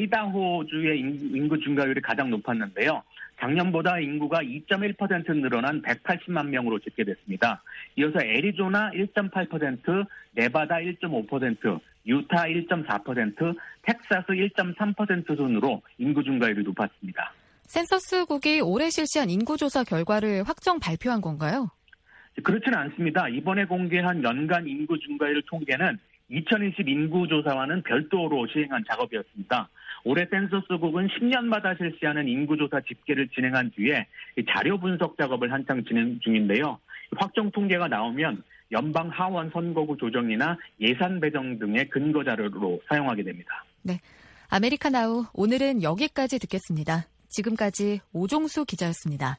아이다호주의 인구 증가율이 가장 높았는데요. 작년보다 인구가 2.1% 늘어난 180만 명으로 집계됐습니다. 이어서 애리조나 1.8%, 네바다 1.5%, 유타 1.4%, 텍사스 1.3% 순으로 인구 증가율이 높았습니다. 센서스국이 올해 실시한 인구조사 결과를 확정 발표한 건가요? 그렇지는 않습니다. 이번에 공개한 연간 인구 증가율 통계는 2020 인구조사와는 별도로 시행한 작업이었습니다. 올해 센서스국은 10년마다 실시하는 인구조사 집계를 진행한 뒤에 자료 분석 작업을 한창 진행 중인데요. 확정 통계가 나오면 연방 하원 선거구 조정이나 예산 배정 등의 근거 자료로 사용하게 됩니다. 네, 아메리카나우 오늘은 여기까지 듣겠습니다. 지금까지 오종수 기자였습니다.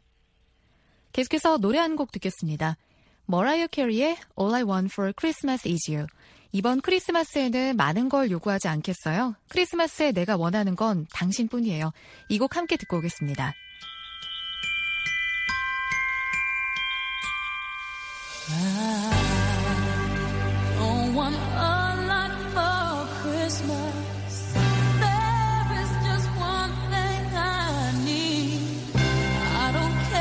계속해서 노래 한 곡 듣겠습니다. 머라이어 캐리의 All I Want for Christmas is You. 이번 크리스마스에는 많은 걸 요구하지 않겠어요? 크리스마스에 내가 원하는 건 당신뿐이에요. 이 곡 함께 듣고 오겠습니다. I don't want a lot for Christmas. There is just one thing I need. I don't care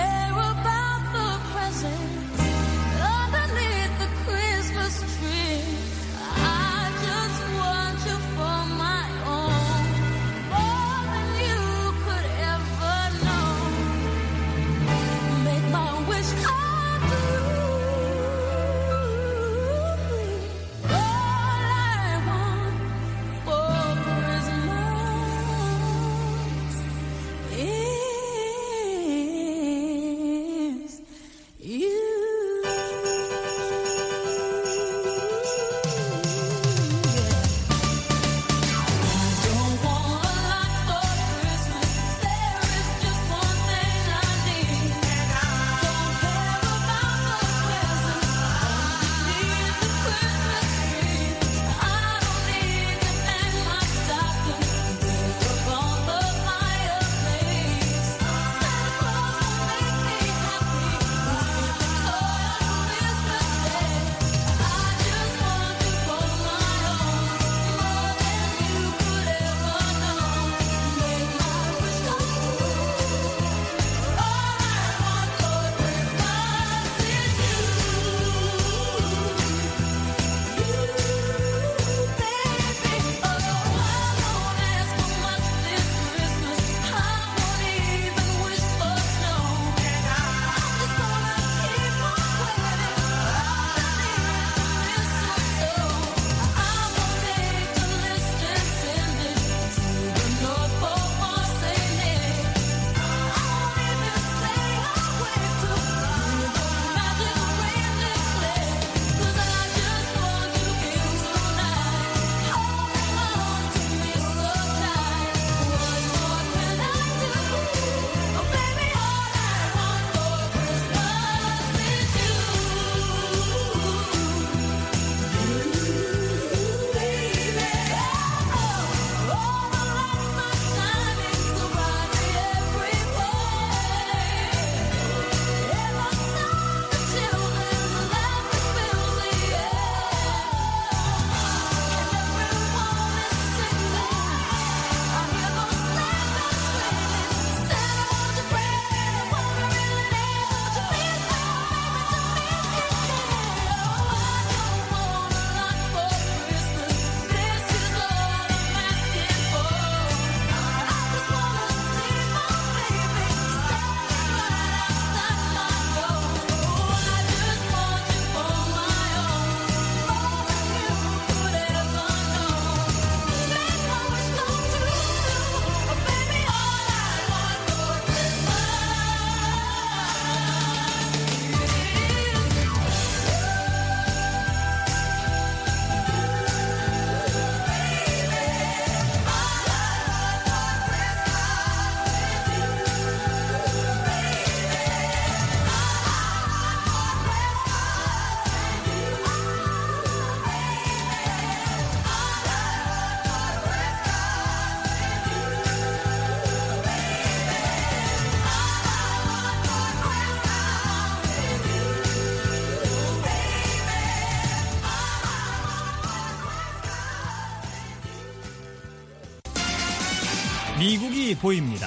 미국이 보입니다.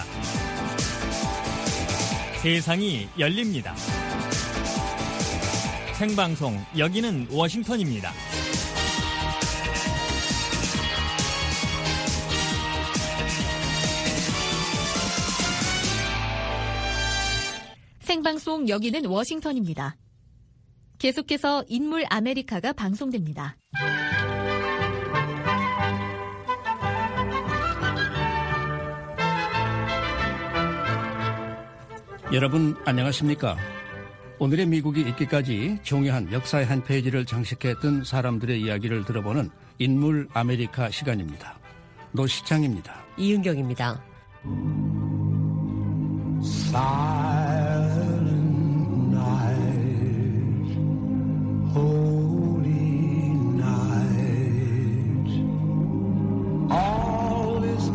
세상이 열립니다. 생방송 여기는 워싱턴입니다. 생방송 여기는 워싱턴입니다. 계속해서 인물 아메리카가 방송됩니다. 여러분 안녕하십니까? 오늘의 미국이 있기까지 중요한 역사의 한 페이지를 장식했던 사람들의 이야기를 들어보는 인물 아메리카 시간입니다. 노시창입니다. 이은경입니다. Silent night, holy night, all is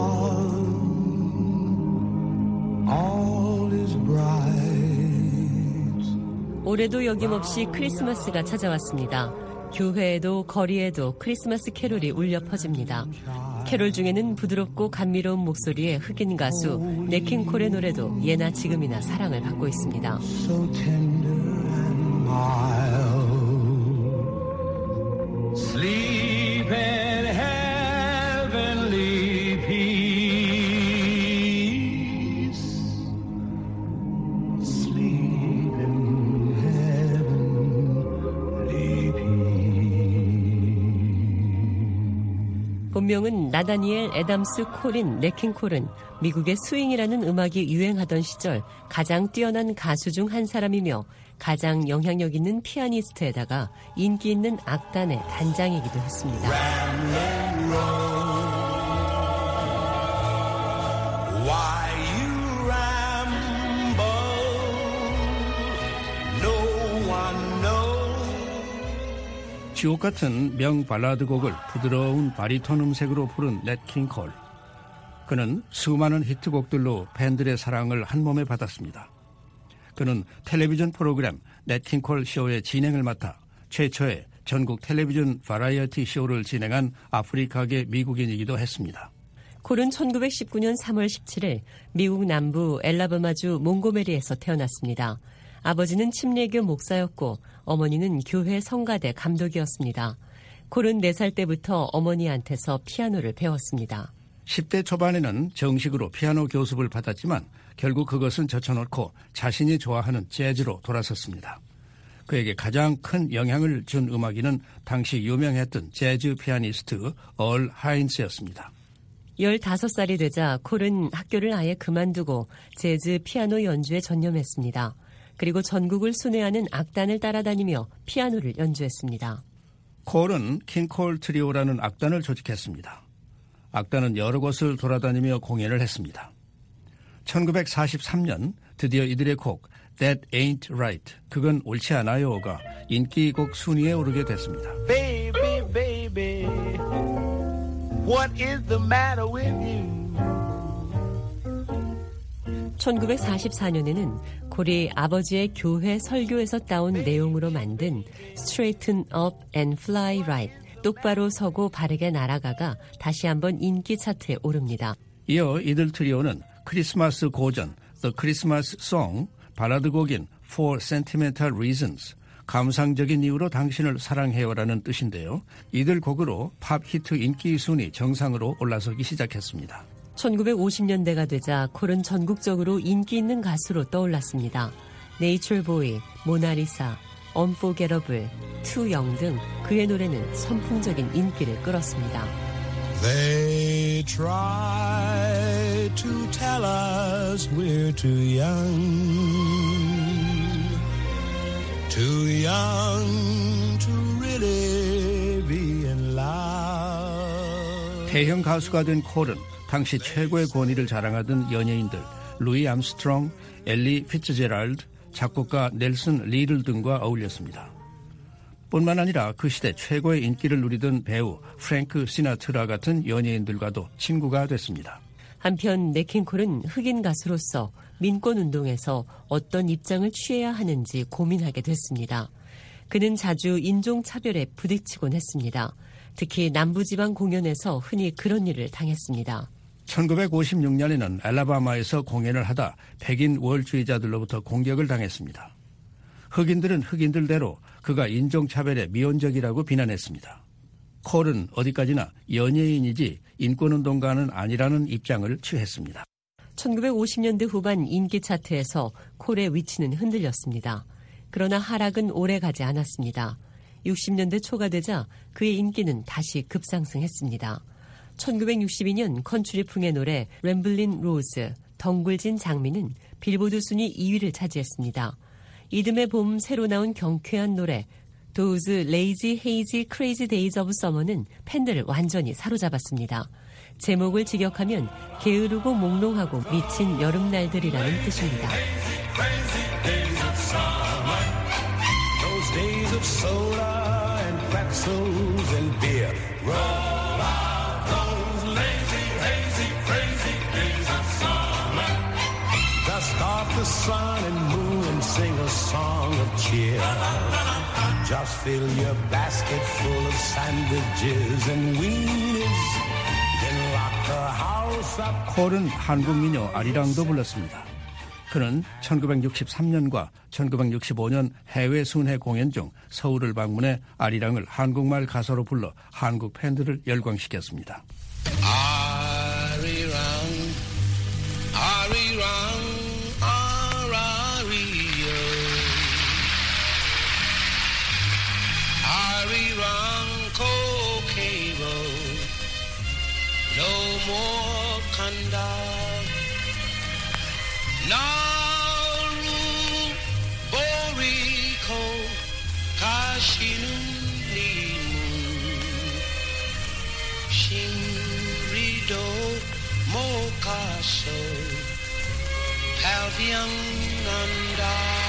calm, all is bright. 올해도 여김없이 크리스마스가 찾아왔습니다. 교회에도 거리에도 크리스마스 캐롤이 울려 퍼집니다. 캐롤 중에는 부드럽고 감미로운 목소리의 흑인 가수 네킹 콜의 노래도 예나 지금이나 사랑을 받고 있습니다. So tender and mild. Sleep in heavenly peace. Sleep in heavenly peace. 본명은 나다니엘 애담스 콜인 네킹 콜은 미국의 스윙이라는 음악이 유행하던 시절 가장 뛰어난 가수 중 한 사람이며 가장 영향력 있는 피아니스트에다가 인기 있는 악단의 단장이기도 했습니다. Why you ramble? No one knows. 지옥 같은 명 발라드 곡을 부드러운 바리톤 음색으로 부른 네킹 콜. 그는 수많은 히트곡들로 팬들의 사랑을 한몸에 받았습니다. 그는 텔레비전 프로그램 네킹 콜 쇼의 진행을 맡아 최초의 전국 텔레비전 바라이어티 쇼를 진행한 아프리카계 미국인이기도 했습니다. 콜은 1919년 3월 17일 미국 남부 엘라바마주 몽고메리에서 태어났습니다. 아버지는 침례교 목사였고 어머니는 교회 성가대 감독이었습니다. 콜은 4살 때부터 어머니한테서 피아노를 배웠습니다. 10대 초반에는 정식으로 피아노 교습을 받았지만 결국 그것은 젖혀놓고 자신이 좋아하는 재즈로 돌아섰습니다. 그에게 가장 큰 영향을 준 음악인은 당시 유명했던 재즈 피아니스트 얼 하인스였습니다. 15살이 되자 콜은 학교를 아예 그만두고 재즈 피아노 연주에 전념했습니다. 그리고 전국을 순회하는 악단을 따라다니며 피아노를 연주했습니다. 콜은 킹콜 트리오라는 악단을 조직했습니다. 악단은 여러 곳을 돌아다니며 공연을 했습니다. 1943년 드디어 이들의 곡 That Ain't Right, 그건 옳지 않아요가 인기곡 순위에 오르게 됐습니다. Baby, baby, what is the matter with you? 1944년에는 콜이 아버지의 교회 설교에서 따온 내용으로 만든 Straighten Up and Fly Right, 똑바로 서고 바르게 날아가가 다시 한번 인기 차트에 오릅니다. 이어 이들 트리오는 크리스마스 고전 The Christmas Song, 발라드 곡인 For Sentimental Reasons, 감상적인 이유로 당신을 사랑해요라는 뜻인데요. 이들 곡으로 팝 히트 인기 순위 정상으로 올라서기 시작했습니다. 1950년대가 되자 콜은 전국적으로 인기 있는 가수로 떠올랐습니다. 네이처 보이, 모나리사, Unforgettable, Too Young 등 그의 노래는 선풍적인 인기를 끌었습니다. They try to tell us we're too young to really be in love. 대형 가수가 된 콜은 당시 최고의 권위를 자랑하던 연예인들 루이 암스트롱, 엘리 피츠제랄드, 작곡가 넬슨 리들 등과 어울렸습니다. 뿐만 아니라 그 시대 최고의 인기를 누리던 배우 프랭크 시나트라 같은 연예인들과도 친구가 됐습니다. 한편 네킹 콜은 흑인 가수로서 민권운동에서 어떤 입장을 취해야 하는지 고민하게 됐습니다. 그는 자주 인종차별에 부딪히곤 했습니다. 특히 남부지방 공연에서 흔히 그런 일을 당했습니다. 1956년에는 알라바마에서 공연을 하다 백인 우월주의자들로부터 공격을 당했습니다. 흑인들은 흑인들대로 그가 인종차별에 미온적이라고 비난했습니다. 콜은 어디까지나 연예인이지 인권운동가는 아니라는 입장을 취했습니다. 1950년대 후반 인기 차트에서 콜의 위치는 흔들렸습니다. 그러나 하락은 오래 가지 않았습니다. 60년대 초가 되자 그의 인기는 다시 급상승했습니다. 1962년 컨트리풍의 노래 램블린 로즈, 덩굴진 장미는 빌보드 순위 2위를 차지했습니다. 이듬해 봄 새로 나온 경쾌한 노래 Those Lazy Hazy Crazy Days of Summer는 팬들을 완전히 사로잡았습니다. 제목을 직역하면 게으르고 몽롱하고 미친 여름날들이라는 뜻입니다. The sun and moon and sing a song of cheer. Just fill your basket full of sandwiches and weenies. Then lock the house up. 콜은 한국 민요 아리랑도 불렀습니다. 그는 1963년과 1965년 해외 순회 공연 중 서울을 방문해 아리랑을 한국말 가사로 불러 한국 팬들을 열광시켰습니다. 아리랑 아리랑 no more conduct. Nauru, Boriko, Kashinu, Nimu, Shimrido, Mokaso, Palviananda.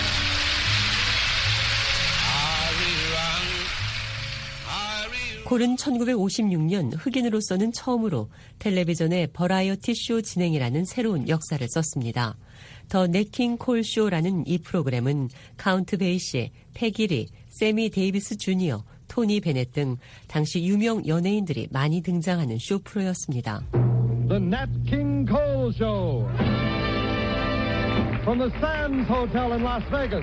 콜은 1956년 흑인으로서는 처음으로 텔레비전의 버라이어티 쇼 진행이라는 새로운 역사를 썼습니다. 더 네킹 콜 쇼라는 이 프로그램은 카운트 베이시, 패기리, 세미 데이비스 주니어, 토니 베넷 등 당시 유명 연예인들이 많이 등장하는 쇼 프로였습니다. The Nat King Cole Show from the Sands Hotel in Las Vegas.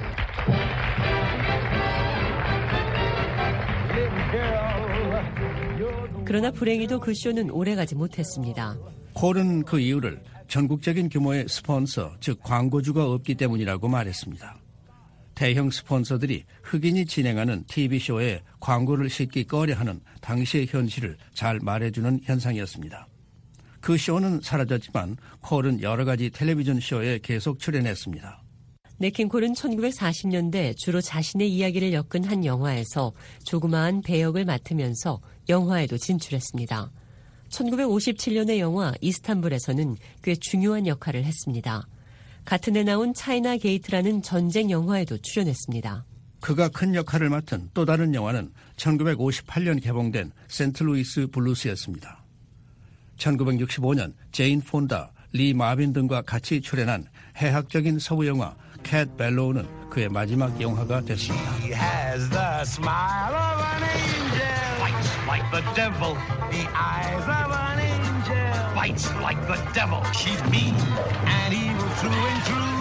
그러나 불행히도 그 쇼는 오래가지 못했습니다. 콜은 그 이유를 전국적인 규모의 스폰서, 즉 광고주가 없기 때문이라고 말했습니다. 대형 스폰서들이 흑인이 진행하는 TV쇼에 광고를 싣기 꺼려하는 당시의 현실을 잘 말해주는 현상이었습니다. 그 쇼는 사라졌지만 콜은 여러 가지 텔레비전 쇼에 계속 출연했습니다. 네킹 콜은 1940년대 주로 자신의 이야기를 엮은 한 영화에서 조그마한 배역을 맡으면서 영화에도 진출했습니다. 1957년의 영화 이스탄불에서는 꽤 중요한 역할을 했습니다. 같은 해 나온 차이나 게이트라는 전쟁 영화에도 출연했습니다. 그가 큰 역할을 맡은 또 다른 영화는 1958년 개봉된 세인트루이스 블루스였습니다. 1965년 제인 폰다, 리 마빈 등과 같이 출연한 해학적인 서부 영화 캣 벨로우는 그의 마지막 영화가 됐습니다. He has the smile of an angel. Fights like the devil. The eyes of an angel. Fights like the devil. She's mean and evil through and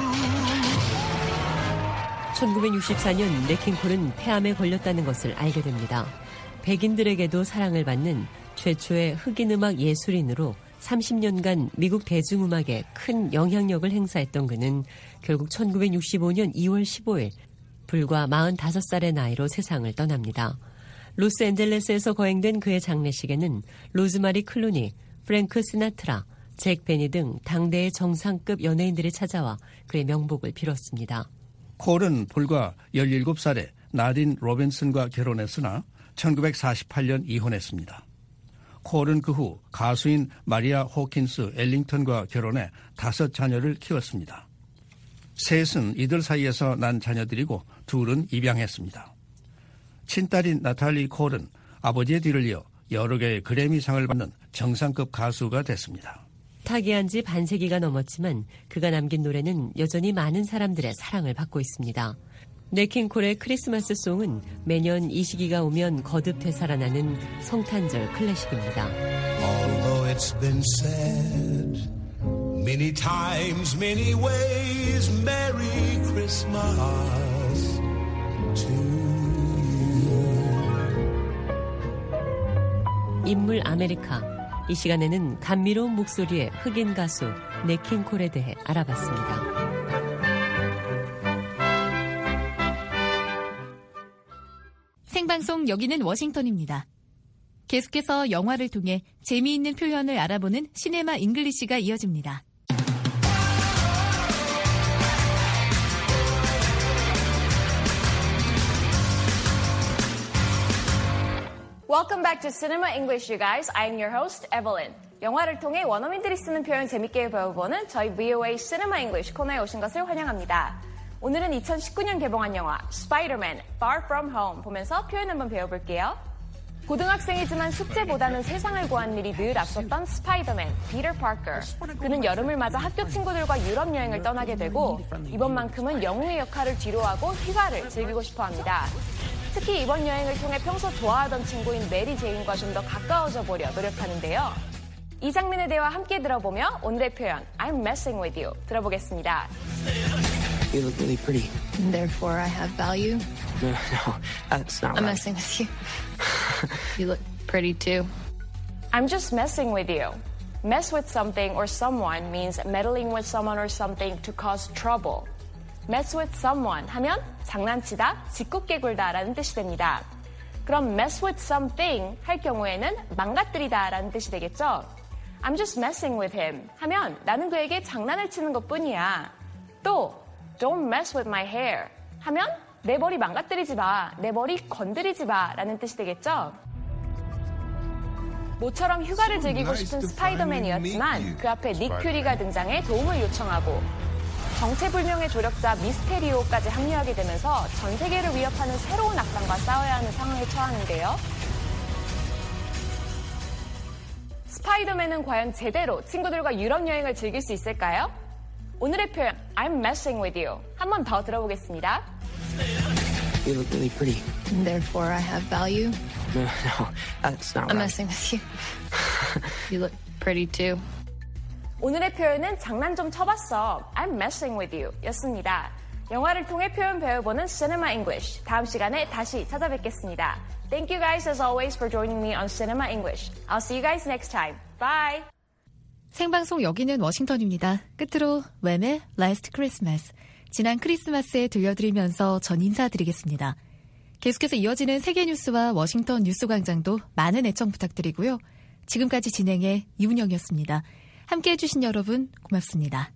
through. 1964년 네킹 콜은 폐암에 걸렸다는 것을 알게 됩니다. 백인들에게도 사랑을 받는 최초의 흑인 음악 예술인으로 30년간 미국 대중음악에 큰 영향력을 행사했던 그는 결국 1965년 2월 15일 불과 45살의 나이로 세상을 떠납니다. 로스앤젤레스에서 거행된 그의 장례식에는 로즈마리 클루니, 프랭크 시나트라, 잭 베니 등 당대의 정상급 연예인들이 찾아와 그의 명복을 빌었습니다. 콜은 불과 17살에 나딘 로빈슨과 결혼했으나 1948년 이혼했습니다. 콜은 그 후 가수인 마리아 호킨스 엘링턴과 결혼해 5 자녀를 키웠습니다. 셋은 이들 사이에서 난 자녀들이고 둘은 입양했습니다. 친딸인 나탈리 콜은 아버지의 뒤를 이어 여러 개의 그래미상을 받는 정상급 가수가 됐습니다. 타계한 지 반세기가 넘었지만 그가 남긴 노래는 여전히 많은 사람들의 사랑을 받고 있습니다. 네킹 콜의 크리스마스 송은 매년 이 시기가 오면 거듭 되살아나는 성탄절 클래식입니다. Although that's been said many times, many ways. Merry Christmas to you. 인물 아메리카. 이 시간에는 감미로운 목소리의 흑인 가수 넷 킹 콜에 대해 알아봤습니다. 생방송 여기는 워싱턴입니다. 계속해서 영화를 통해 재미있는 표현을 알아보는 시네마 잉글리시가 이어집니다. Welcome back to Cinema English, you guys. I'm your host, Evelyn. 영화를 통해 원어민들이 쓰는 표현 재밌게 배워보는 저희 VOA Cinema English 코너에 오신 것을 환영합니다. 오늘은 2019년 개봉한 영화 Spider-Man Far From Home 보면서 표현 한번 배워볼게요. 고등학생이지만 숙제보다는 세상을 구한 일이 늘 앞섰던 스파이더맨 피터 파커. 그는 여름을 맞아 학교 친구들과 유럽 여행을 떠나게 되고 이번만큼은 영웅의 역할을 뒤로하고 휴가를 즐기고 싶어합니다. 특히 이번 여행을 통해 평소 좋아하던 친구인 메리 제인과 좀 더 가까워져 보려 노력하는데요. 이 장면의 대화 함께 들어보며 오늘의 표현 I'm messing with you 들어보겠습니다. You look really pretty. And therefore I have value? No, that's not right. I'm messing with you. You look pretty too. I'm just messing with you. Mess with something or someone means meddling with someone or something to cause trouble. Mess with someone 하면 장난치다, 짓궂게 굴다 라는 뜻이 됩니다. 그럼 mess with something 할 경우에는 망가뜨리다 라는 뜻이 되겠죠? I'm just messing with him 하면 나는 그에게 장난을 치는 것뿐이야. 또 Don't mess with my hair 하면 내 머리 망가뜨리지 마, 내 머리 건드리지 마 라는 뜻이 되겠죠? 모처럼 휴가를 즐기고 싶은 스파이더맨이었지만 그 앞에 닉 퓨리가 등장해 도움을 요청하고 정체불명의 조력자 미스테리오까지 합류하게 되면서 전 세계를 위협하는 새로운 악당과 싸워야 하는 상황에 처하는데요. 스파이더맨은 과연 제대로 친구들과 유럽 여행을 즐길 수 있을까요? 오늘의 표현 I'm messing with you 한 번 더 들어보겠습니다. You look really pretty. And therefore I have value? No, that's not right. I'm messing with you. You look pretty too. 오늘의 표현은 장난 좀 쳐봤어. I'm messing with you 였습니다. 영화를 통해 표현 배워보는 Cinema English. 다음 시간에 다시 찾아뵙겠습니다. Thank you guys as always for joining me on Cinema English. I'll see you guys next time. Bye! 생방송 여기는 워싱턴입니다. 끝으로 웸의 Last Christmas, 지난 크리스마스에 들려드리면서 전 인사드리겠습니다. 계속해서 이어지는 세계 뉴스와 워싱턴 뉴스광장도 많은 애청 부탁드리고요. 지금까지 진행의 이운영이었습니다. 함께해 주신 여러분 고맙습니다.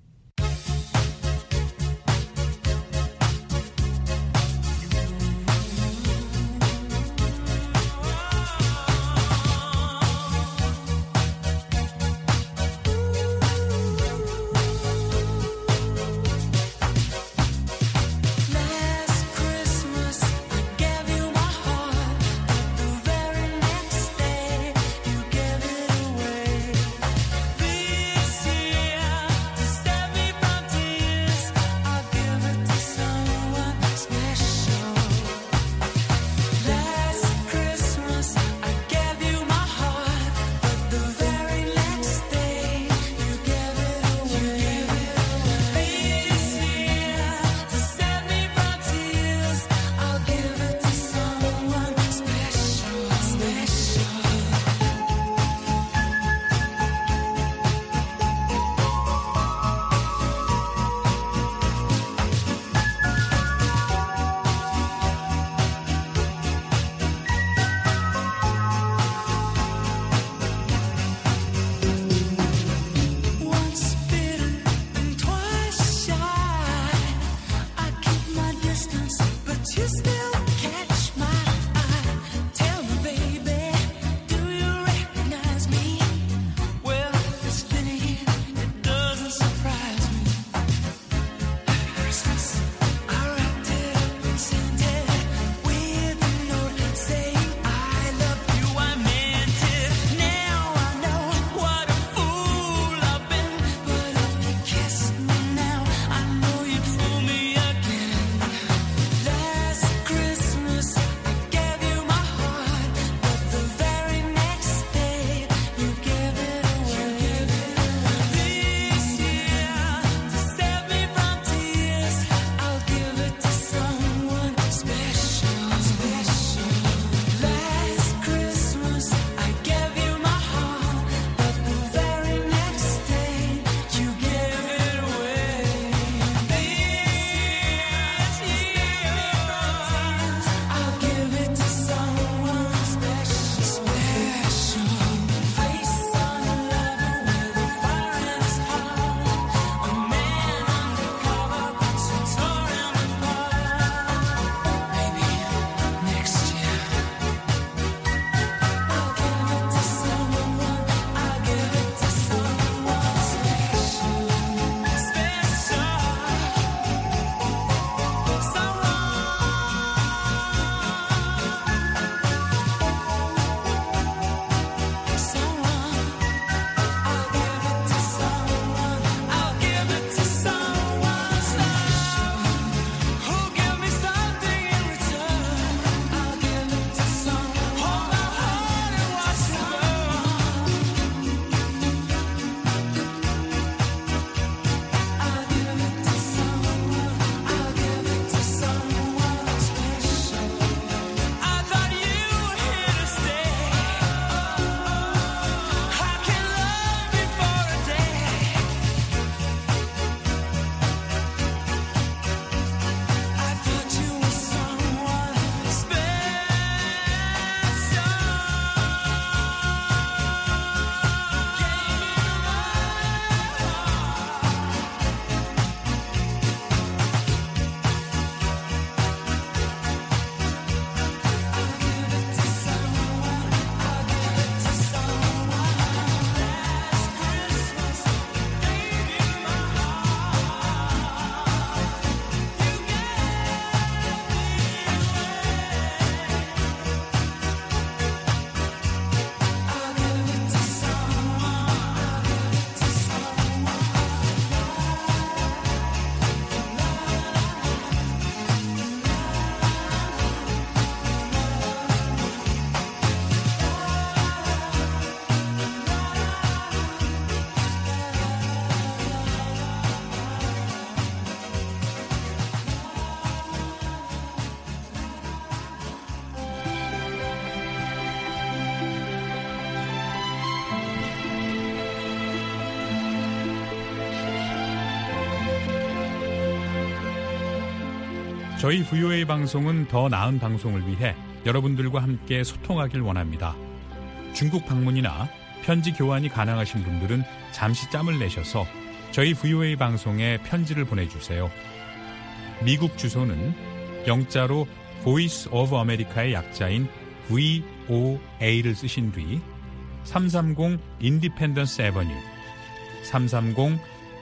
저희 VOA 방송은 더 나은 방송을 위해 여러분들과 함께 소통하길 원합니다. 중국 방문이나 편지 교환이 가능하신 분들은 잠시 짬을 내셔서 저희 VOA 방송에 편지를 보내주세요. 미국 주소는 영자로 Voice of America의 약자인 VOA를 쓰신 뒤 330 Independence Avenue 330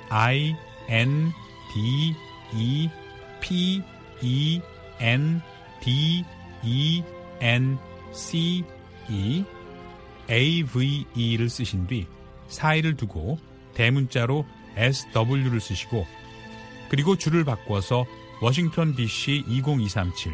INDEPENDENCE AVE를 쓰신 뒤 사이를 두고 대문자로 SW를 쓰시고 그리고 줄을 바꿔서 워싱턴 DC 20237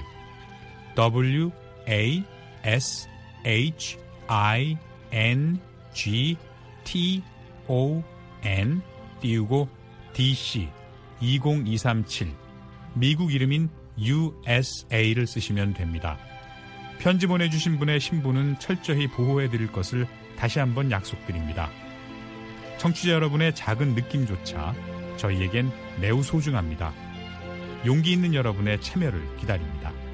WASHINGTON 띄우고 DC 20237 미국 이름인 USA를 쓰시면 됩니다. 편지 보내주신 분의 신분은 철저히 보호해드릴 것을 다시 한번 약속드립니다. 청취자 여러분의 작은 느낌조차 저희에겐 매우 소중합니다. 용기 있는 여러분의 참여를 기다립니다.